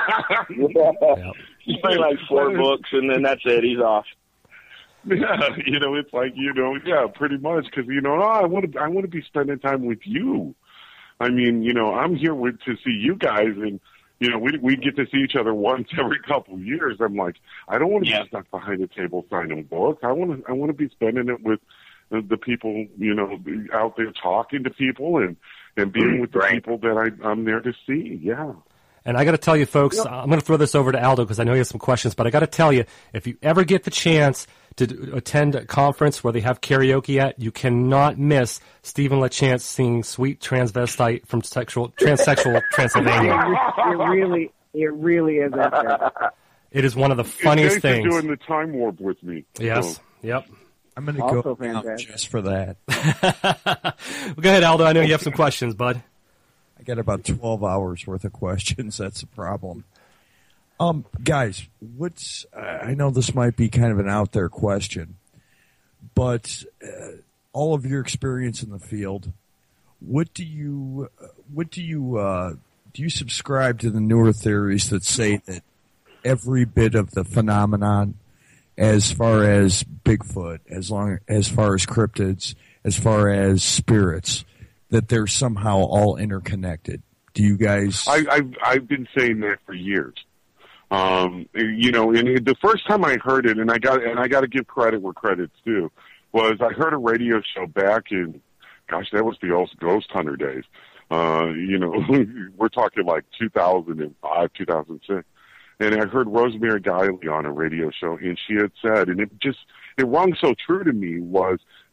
Yep. He's playing like four books, and then that's it. He's off. Yeah, you know, it's like, you know, yeah, pretty much, because, you know, oh, I want to, I want to be spending time with you. I mean, you know, I'm here with to see you guys, and you know, we we get to see each other once every couple of years. I'm like, I don't want to Yeah. be stuck behind a table signing books. I want to, I want to be spending it with the, the people, you know, out there talking to people and and being with the Right. people that I I'm there to see. Yeah. And I got to tell you, folks, I'm going to throw this over to Aldo because I know he has some questions, but I got to tell you, if you ever get the chance to d- attend a conference where they have karaoke at, you cannot miss Stephen LaChance singing "Sweet Transvestite" from sexual, Transsexual Transylvania. It really, it really is up there. It is one of the funniest It's nice things. doing the time warp with me. Yes. So. Yep. I'm going to Also go out fantastic. just for that. Well, go ahead, Aldo. I know you have some questions, bud. I got about twelve hours worth of questions. That's the problem. Um, guys, what's, I know this might be kind of an out there question, but uh, all of your experience in the field, what do you, what do you, uh, do you subscribe to the newer theories that say that every bit of the phenomenon, as far as Bigfoot, as long, as far as cryptids, as far as spirits, that they're somehow all interconnected? Do you guys? I, I've I've been saying that for years. Um, you know, and the first time I heard it, and I got and I got to give credit where credit's due, was I heard a radio show back in, gosh, that was the old Ghost Hunter days. Uh, you know, we're talking like two thousand five, two thousand six. And I heard Rosemary Guiley on a radio show, and she had said, and it just, it rung so true to me, was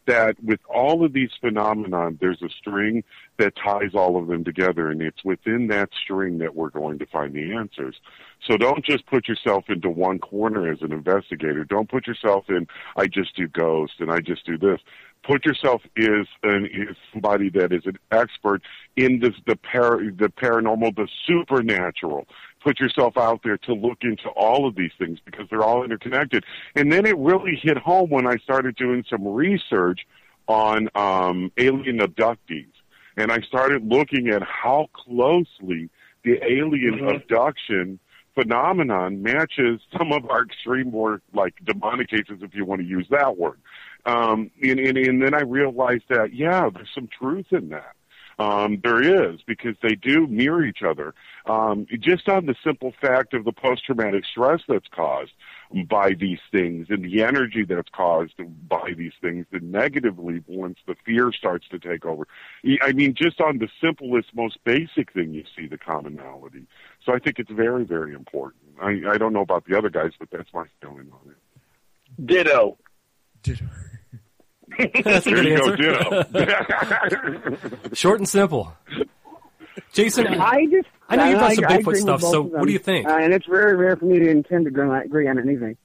that with all of these phenomena, there's a string that ties all of them together, and it's within that string that we're going to find the answers. So don't just put yourself into one corner as an investigator. Don't put yourself in, I just do ghosts and I just do this. Put yourself as, an, as somebody that is an expert in this, the, par, the paranormal, the supernatural. Put yourself out there to look into all of these things because they're all interconnected. And then it really hit home when I started doing some research on um, alien abductees. And I started looking at how closely the alien mm-hmm. abduction phenomenon matches some of our extreme, more like demonic cases, if you want to use that word. Um, and, and, and then I realized that, yeah, there's some truth in that. Um, there is, because they do mirror each other. Um, just on the simple fact of the post-traumatic stress that's caused by these things and the energy that's caused by these things, and negatively once the fear starts to take over. I mean, just on the simplest, most basic thing, you see the commonality. So I think it's very, very important. I, I don't know about the other guys, but that's my feeling on it. Ditto. Ditto. That's a there good you answer. go, ditto. Short and simple. Jason, I just I know you've done some I, I Bigfoot agree stuff, with both so of them. what do you think? Uh, and it's very rare for me to intend to agree, agree on anything.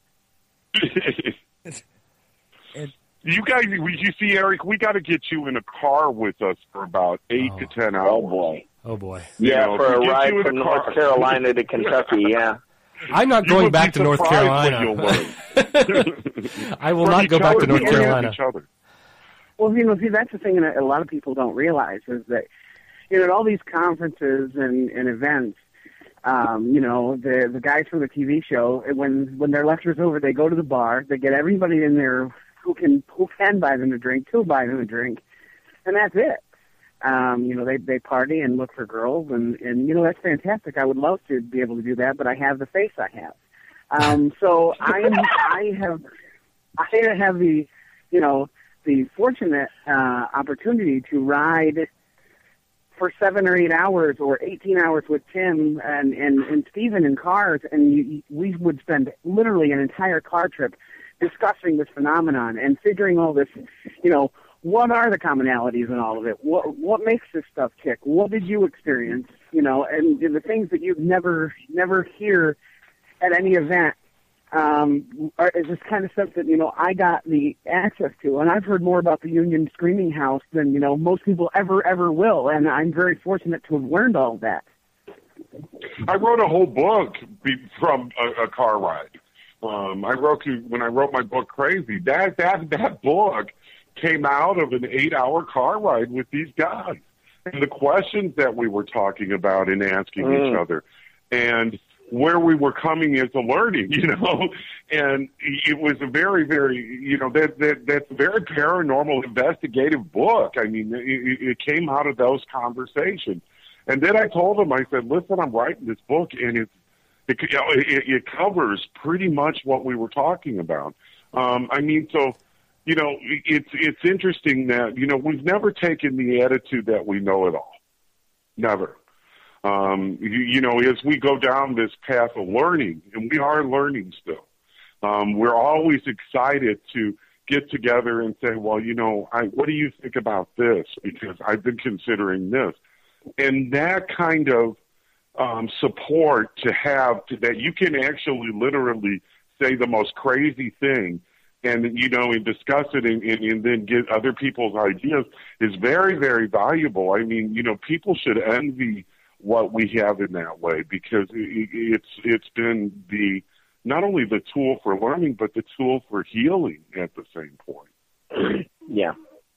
You guys, you see, Eric, we got to get you in a car with us for about eight Oh. to ten hours. Oh, boy. Oh, boy. Yeah, know, for to a get ride you in from a car. North Carolina to Kentucky, yeah. I'm not You going would back be to North surprised what you'll Carolina. learn. I will From not each go back to other, North we learn from Carolina. each other. Well, you know, see, that's the thing that a lot of people don't realize is that, you know, at all these conferences and, and events, um, you know, the the guys from the T V show, when when their lecture's over, they go to the bar, they get everybody in there who can who can buy them a drink, to buy them a drink, and that's it. Um, you know, they they party and look for girls, and and you know that's fantastic. I would love to be able to do that, but I have the face I have. Um, so I am I have I have the you know the fortunate uh, opportunity to ride for seven or eight hours or eighteen hours with Tim and, and, and Stephen in cars, and you, we would spend literally an entire car trip discussing this phenomenon and figuring all this, you know, what are the commonalities in all of it? What what makes this stuff tick? What did you experience? You know, and, and the things that you'd never never hear at any event um, are, is this kind of stuff that, you know, I got the access to. And I've heard more about the Union Screaming House than, you know, most people ever, ever will. And I'm very fortunate to have learned all of that. I wrote a whole book be, from a, a car ride. Um, I wrote when I wrote my book, Crazy. That that that book came out of an eight-hour car ride with these guys, and the questions that we were talking about and asking mm. each other, and where we were coming as a learning, you know, and it was a very, very, you know, that that that's a very paranormal investigative book. I mean, it, it came out of those conversations, and then I told him, I said, listen, I'm writing this book, and it's it, it, it covers pretty much what we were talking about. Um, I mean, so. You know, it's it's interesting that, you know, we've never taken the attitude that we know it all. Never. Um, you, you know, as we go down this path of learning, and we are learning still, um, we're always excited to get together and say, well, you know, I, what do you think about this? Because I've been considering this. And that kind of um, support to have, to, that you can actually literally say the most crazy thing and, you know, and discuss it and, and, and then get other people's ideas is very, very valuable. I mean, you know, people should envy what we have in that way, because it, it's it's been the not only the tool for learning, but the tool for healing at the same point. Yeah.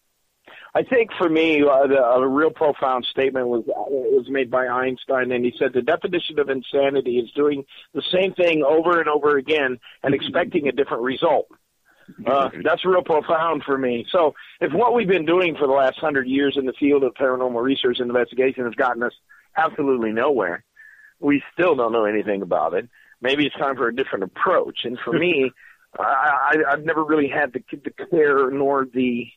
I think for me, uh, the, a real profound statement was was made by Einstein, and he said the definition of insanity is doing the same thing over and over again and expecting a different result. Uh, that's real profound for me. So if what we've been doing for the last hundred years in the field of paranormal research and investigation has gotten us absolutely nowhere, we still don't know anything about it. Maybe it's time for a different approach. And for me, I, I, I've never really had the, the care nor the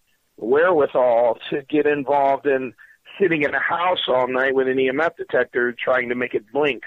wherewithal to get involved in sitting in a house all night with an E M F detector trying to make it blink.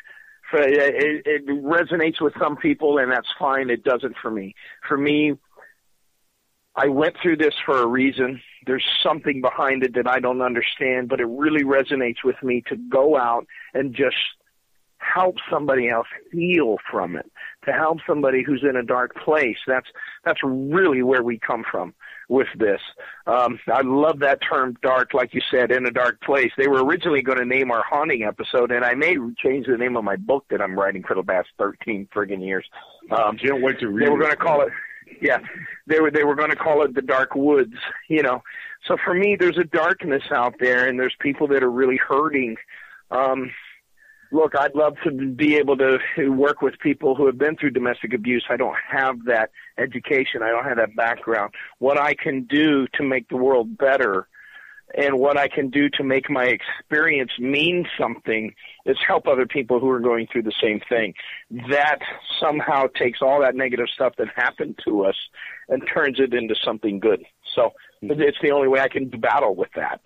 It, it resonates with some people, and that's fine. It doesn't for me. For me, I went through this for a reason. There's something behind it that I don't understand, but it really resonates with me to go out and just help somebody else heal from it, to help somebody who's in a dark place. That's that's really where we come from with this. Um, I love that term, dark, like you said, in a dark place. They were originally going to name our haunting episode, and I may change the name of my book that I'm writing for the past thirteen friggin' years. Um, Can't wait to read They were it. going to call it, yeah, they were they were going to call it The Dark Woods, you know. So for me, there's a darkness out there, and there's people that are really hurting. Um, Look, I'd love to be able to work with people who have been through domestic abuse. I don't have that education. I don't have that background. What I can do to make the world better and what I can do to make my experience mean something is help other people who are going through the same thing. That somehow takes all that negative stuff that happened to us and turns it into something good. So it's the only way I can do battle with that.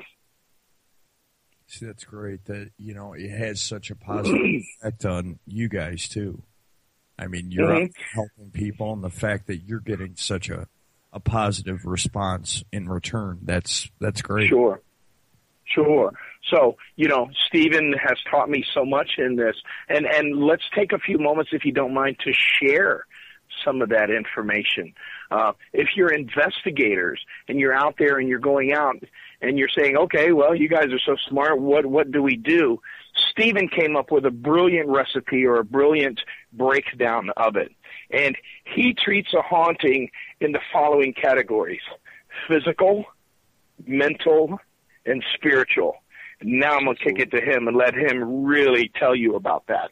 See, that's great that, you know, it has such a positive effect on you guys, too. I mean, you're Mm-hmm. out helping people, and the fact that you're getting such a, a positive response in return, that's that's great. Sure. Sure. So, you know, Stephen has taught me so much in this. And, and let's take a few moments, if you don't mind, to share some of that information. Uh, if you're investigators and you're out there and you're going out and you're saying, okay, well, you guys are so smart, what what do we do? Stephen came up with a brilliant recipe or a brilliant breakdown of it. And he treats a haunting in the following categories: physical, mental, and spiritual. Now I'm going to kick it to him and let him really tell you about that.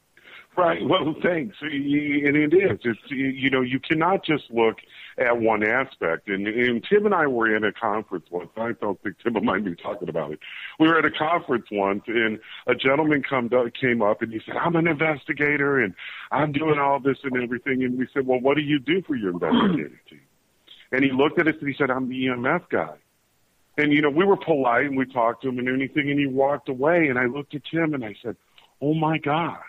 Right. Well, thanks. And it is. It's, you know, you cannot just look at one aspect. And, and Tim and I were in a conference once. I don't think Tim might be talking about it. We were at a conference once, and a gentleman come to, came up, and he said, I'm an investigator, and I'm doing all this and everything. And we said, well, what do you do for your investigative team? And he looked at us, and he said, I'm the E M F guy. And, you know, we were polite, and we talked to him and anything, and he walked away. And I looked at Tim, and I said, oh, my gosh.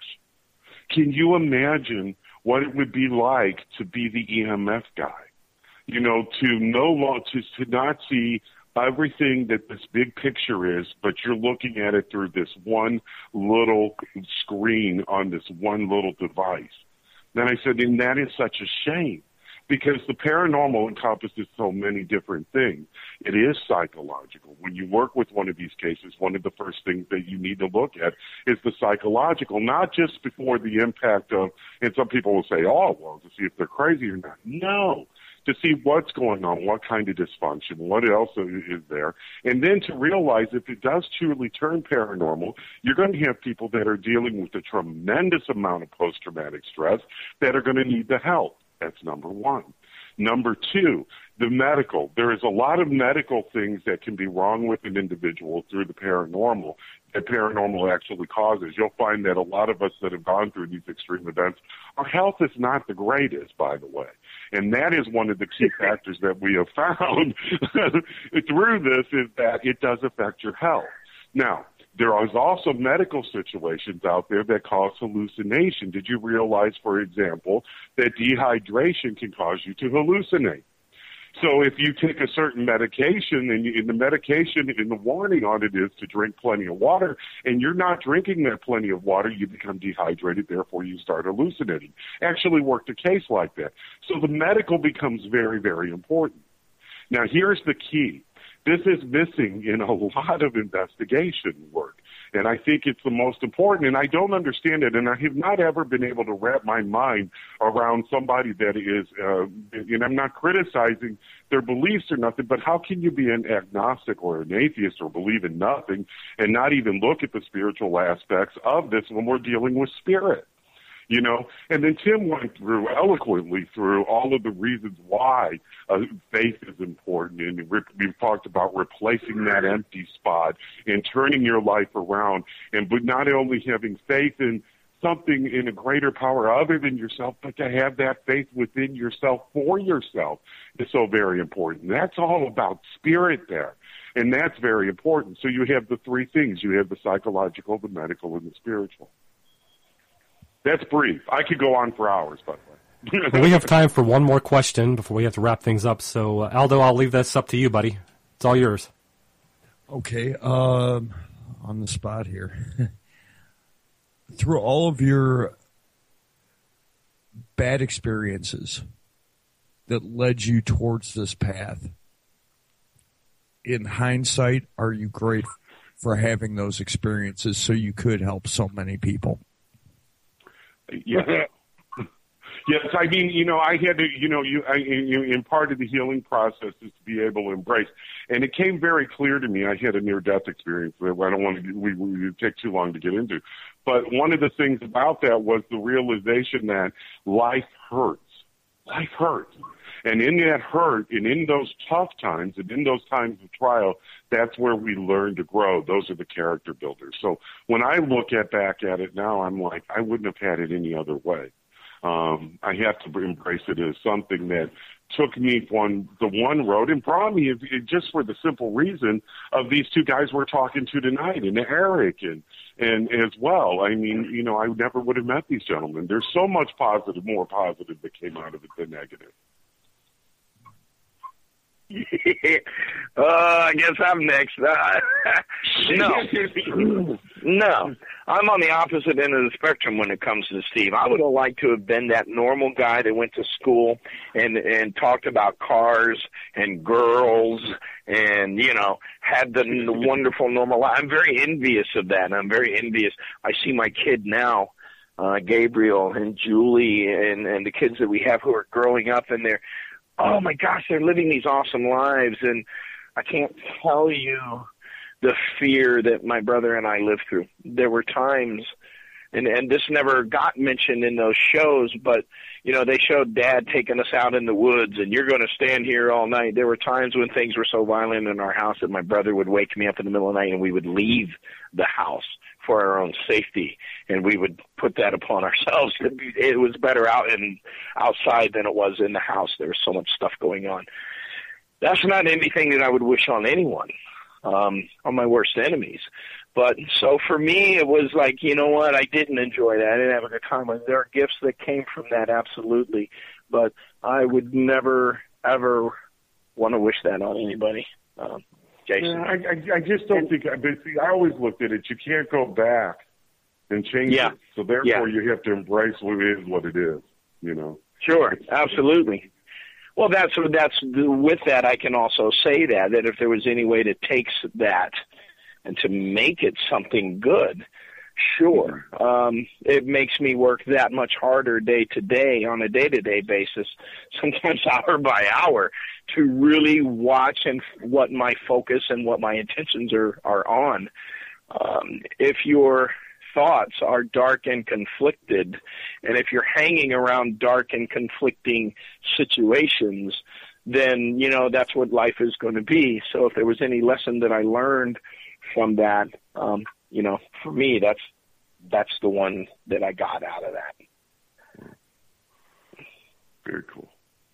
Can you imagine what it would be like to be the E M F guy? You know, to no long, to, to not see everything that this big picture is, but you're looking at it through this one little screen on this one little device. Then I said, and that is such a shame, because the paranormal encompasses so many different things. It is psychological. When you work with one of these cases, one of the first things that you need to look at is the psychological, not just before the impact of, and some people will say, oh, well, to see if they're crazy or not. No, to see what's going on, what kind of dysfunction, what else is there, and then to realize if it does truly turn paranormal, you're going to have people that are dealing with a tremendous amount of post-traumatic stress that are going to need the help. That's number one. Number two, the medical. There is a lot of medical things that can be wrong with an individual through the paranormal that paranormal actually causes. You'll find that a lot of us that have gone through these extreme events, our health is not the greatest, by the way. And that is one of the key factors that we have found through this, is that it does affect your health. Now, there is also medical situations out there that cause hallucination. Did you realize, for example, that dehydration can cause you to hallucinate? So if you take a certain medication, and, you, and the medication and the warning on it is to drink plenty of water, and you're not drinking that plenty of water, you become dehydrated, therefore you start hallucinating. Actually worked a case like that. So the medical becomes very, very important. Now here's the key. This is missing in a lot of investigation work, and I think it's the most important, and I don't understand it, and I have not ever been able to wrap my mind around somebody that is, uh, and I'm not criticizing their beliefs or nothing, but how can you be an agnostic or an atheist or believe in nothing and not even look at the spiritual aspects of this when we're dealing with spirit? You know, and then Tim went through eloquently through all of the reasons why uh, faith is important. And we've talked about replacing that empty spot and turning your life around. And but not only having faith in something in a greater power other than yourself, but to have that faith within yourself for yourself is so very important. That's all about spirit there. And that's very important. So you have the three things. You have the psychological, the medical, and the spiritual. That's brief. I could go on for hours, by the way. Well, we have time for one more question before we have to wrap things up. So, uh, Aldo, I'll leave this up to you, buddy. It's all yours. Okay, um, on the spot here. Through all of your bad experiences that led you towards this path, in hindsight, are you grateful for having those experiences so you could help so many people? Yeah. Yes, I mean, you know, I had to, you know, you, I, you, in part of the healing process is to be able to embrace, and it came very clear to me. I had a near-death experience that I don't want to, we, we would take too long to get into, but one of the things about that was the realization that life hurts. Life hurts. And in that hurt, and in those tough times, and in those times of trial, that's where we learn to grow. Those are the character builders. So when I look at back at it now, I'm like, I wouldn't have had it any other way. Um, I have to embrace it as something that took me on the one road and brought me it, it just for the simple reason of these two guys we're talking to tonight, and Eric and and as well. I mean, you know, I never would have met these gentlemen. There's so much positive, more positive that came out of it than negative. uh, I guess I'm next. Uh, no, no. I'm on the opposite end of the spectrum when it comes to Steve. I would have liked to have been that normal guy that went to school and and talked about cars and girls and, you know, had the wonderful normal life. I'm very envious of that. I'm very envious. I see my kid now, uh, Gabriel and Julie and, and the kids that we have who are growing up, and they're, oh my gosh, they're living these awesome lives, and I can't tell you the fear that my brother and I lived through. There were times, and, and this never got mentioned in those shows, but, you know, they showed Dad taking us out in the woods, and you're going to stand here all night. There were times when things were so violent in our house that my brother would wake me up in the middle of the night, and we would leave the house for our own safety, and we would put that upon ourselves. It was better out in outside than it was in the house. There was so much stuff going on. That's not anything that I would wish on anyone, um, on my worst enemies. But so for me, it was like, you know what, I didn't enjoy that. I didn't have a good time. There are gifts that came from that, absolutely. But I would never, ever want to wish that on anybody. Um, Jason. Yeah, I, I, I just don't think, but see, I always looked at it, you can't go back and change yeah. it. So therefore yeah. you have to embrace what it is, what it is, you know. Sure, absolutely. Well, that's, that's, with that, I can also say that, that if there was any way to take that and to make it something good, sure. Um, it makes me work that much harder day to day on a day-to-day basis, sometimes hour by hour, to really watch and what my focus and what my intentions are, are on. Um, if your thoughts are dark and conflicted, and if you're hanging around dark and conflicting situations, then, you know, that's what life is going to be. So if there was any lesson that I learned from that, um, you know, for me, that's that's the one that I got out of that. Very cool.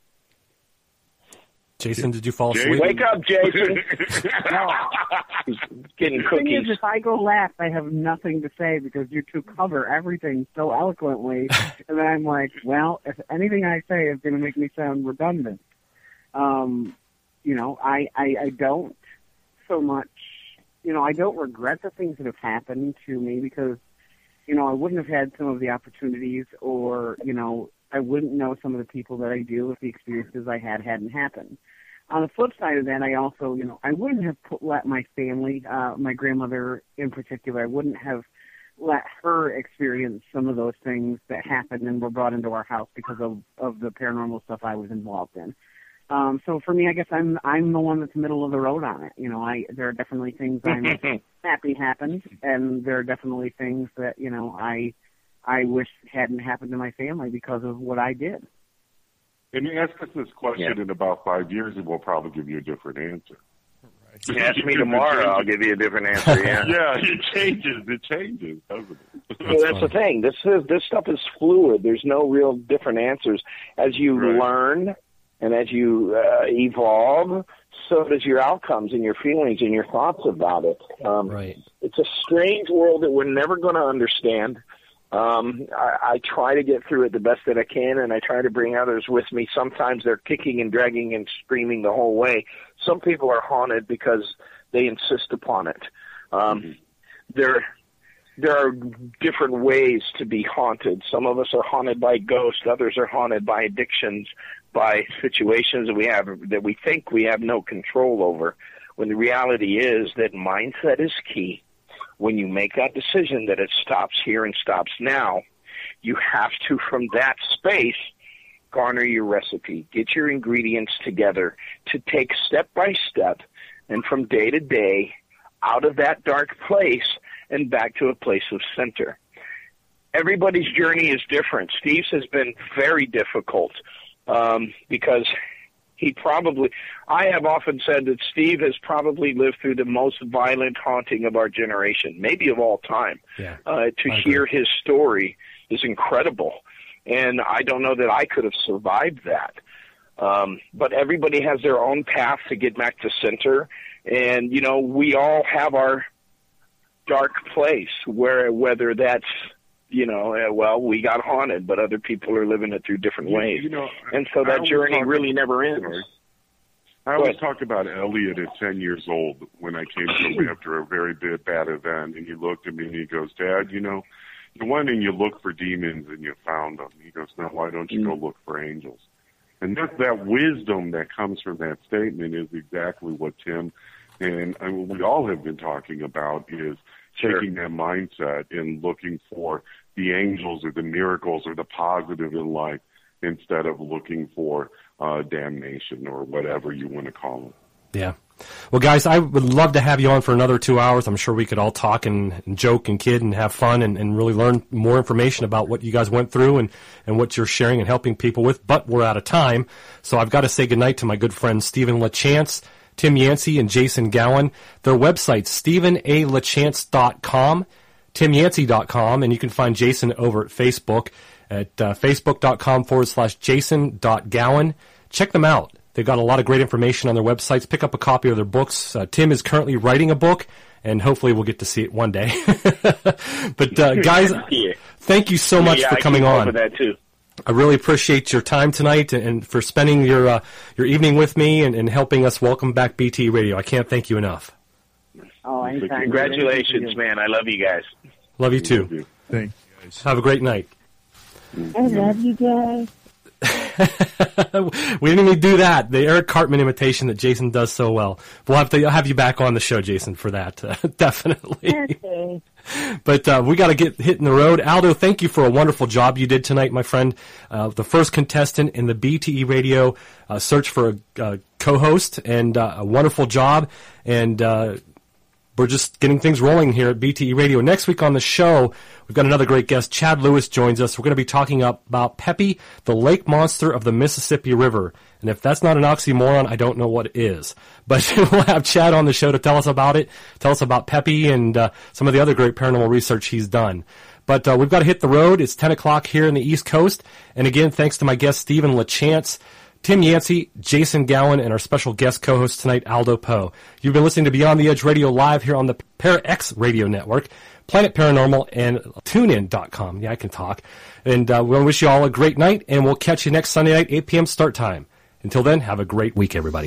Jason, did you fall asleep? Wake up, Jason. He's getting the thing cookies. is, if I go last, I have nothing to say because you two cover everything so eloquently. And then I'm like, well, if anything I say is going to make me sound redundant. Um, you know, I, I, I don't so much, you know, I don't regret the things that have happened to me because, you know, I wouldn't have had some of the opportunities or, you know, I wouldn't know some of the people that I do if the experiences I had hadn't happened. On the flip side of that, I also, you know, I wouldn't have put, let my family, uh, my grandmother in particular, I wouldn't have let her experience some of those things that happened and were brought into our house because of, of the paranormal stuff I was involved in. Um, so for me, I guess I'm I'm the one that's middle of the road on it. You know, I there are definitely things I'm happy happened, and there are definitely things that, you know, I I wish hadn't happened to my family because of what I did. And you ask us this question Yeah. in about five years, and we'll probably give you a different answer. You ask me tomorrow, I'll give you a different answer. Yeah. Yeah, it changes. It changes, doesn't it? Well, that's the thing. This is this stuff is fluid. There's no real different answers. As you Right. learn and as you uh, evolve, so does your outcomes and your feelings and your thoughts about it. Um, Right. It's a strange world that we're never going to understand. Um, I, I try to get through it the best that I can, and I try to bring others with me. Sometimes they're kicking and dragging and screaming the whole way. Some people are haunted because they insist upon it. Um, mm-hmm. There, there are different ways to be haunted. Some of us are haunted by ghosts. Others are haunted by addictions, by situations that we have that we think we have no control over. When the reality is that mindset is key. When you make that decision that it stops here and stops now, you have to, from that space, garner your recipe. Get your ingredients together to take step by step and from day to day out of that dark place and back to a place of center. Everybody's journey is different. Steve's has been very difficult um, because he probably, I have often said that Steve has probably lived through the most violent haunting of our generation, maybe of all time. Yeah, uh, to hear his story is incredible. And I don't know that I could have survived that. Um, but everybody has their own path to get back to center. And, you know, we all have our dark place where, whether that's, you know, uh, well, we got haunted, but other people are living it through different you, ways. You know, and so that journey really never ends. I always talk about Elliot at ten years old when I came to him after a very bad, bad event, and he looked at me and he goes, Dad, you know, you went and you looked for demons and you found them. He goes, now why don't you mm-hmm. go look for angels? And that, that wisdom that comes from that statement is exactly what Tim and I mean, we all have been talking about is sure. taking that mindset and looking for the angels or the miracles or the positive in life instead of looking for uh, damnation or whatever you want to call it. Yeah. Well, guys, I would love to have you on for another two hours. I'm sure we could all talk and, and joke and kid and have fun and, and really learn more information about what you guys went through and, and what you're sharing and helping people with. But we're out of time. So I've got to say goodnight to my good friends Stephen LaChance, Tim Yancey, and Jason Gowan. Their website's stephen a lachance dot com, tim yancey dot com, and you can find Jason over at Facebook at uh, facebook.com forward slash jason.gowan. Check them out. They've got a lot of great information on their websites. Pick up a copy of their books. Uh, Tim is currently writing a book, and hopefully we'll get to see it one day. But, uh, guys, yeah. thank you so much yeah, for I coming on. That too. I really appreciate your time tonight and, and for spending your uh, your evening with me and, and helping us welcome back B T Radio. I can't thank you enough. Oh, anytime. Congratulations, man. I love you guys. Love you, too. Love you. Thank you, guys. Have a great night. I love you guys. We didn't even do that. The Eric Cartman imitation that Jason does so well. We'll have to have you back on the show, Jason, for that. Uh, definitely. Okay. But uh, we got to get hitting the road. Aldo, thank you for a wonderful job you did tonight, my friend. Uh, the first contestant in the B T E Radio uh, search for a uh, co-host, and uh, a wonderful job. And uh, we're just getting things rolling here at B T E Radio. Next week on the show, we've got another great guest. Chad Lewis joins us. We're going to be talking about Pepe, the lake monster of the Mississippi River. And if that's not an oxymoron, I don't know what is. But we'll have Chad on the show to tell us about it, tell us about Pepe and uh, some of the other great paranormal research he's done. But uh, we've got to hit the road. It's ten o'clock here in the East Coast. And again, thanks to my guest, Stephen LaChance, Tim Yancey, Jason Gowan, and our special guest co-host tonight, Aldo Poe. You've been listening to Beyond the Edge Radio live here on the ParaX Radio Network, Planet Paranormal, and TuneIn dot com. Yeah, I can talk. And uh, we'll wish you all a great night, and we'll catch you next Sunday night, eight p.m. start time. Until then, have a great week, everybody.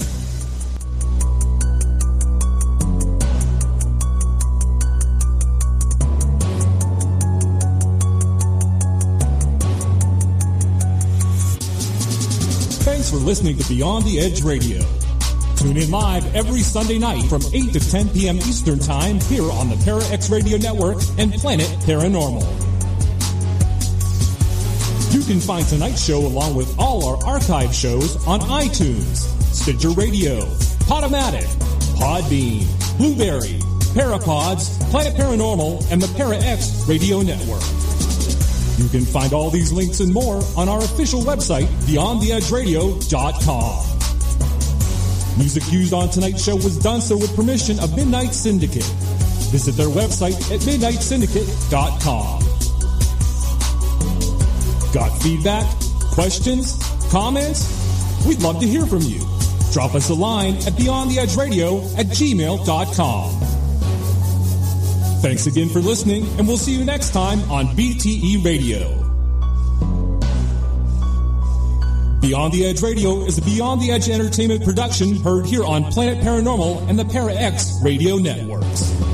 Thanks for listening to Beyond the Edge Radio. Tune in live every Sunday night from eight to ten p.m. Eastern Time here on the ParaX Radio Network and Planet Paranormal. You can find tonight's show along with all our archive shows on iTunes, Stitcher Radio, Podomatic, Podbean, Blueberry, Parapods, Planet Paranormal, and the ParaX Radio Network. You can find all these links and more on our official website, beyond the edge radio dot com. Music used on tonight's show was done so with permission of Midnight Syndicate. Visit their website at midnight syndicate dot com. Got feedback, questions, comments? We'd love to hear from you. Drop us a line at beyond the edge radio at gmail dot com. Thanks again for listening, and we'll see you next time on B T E Radio. Beyond the Edge Radio is a Beyond the Edge entertainment production heard here on Planet Paranormal and the Para X radio networks.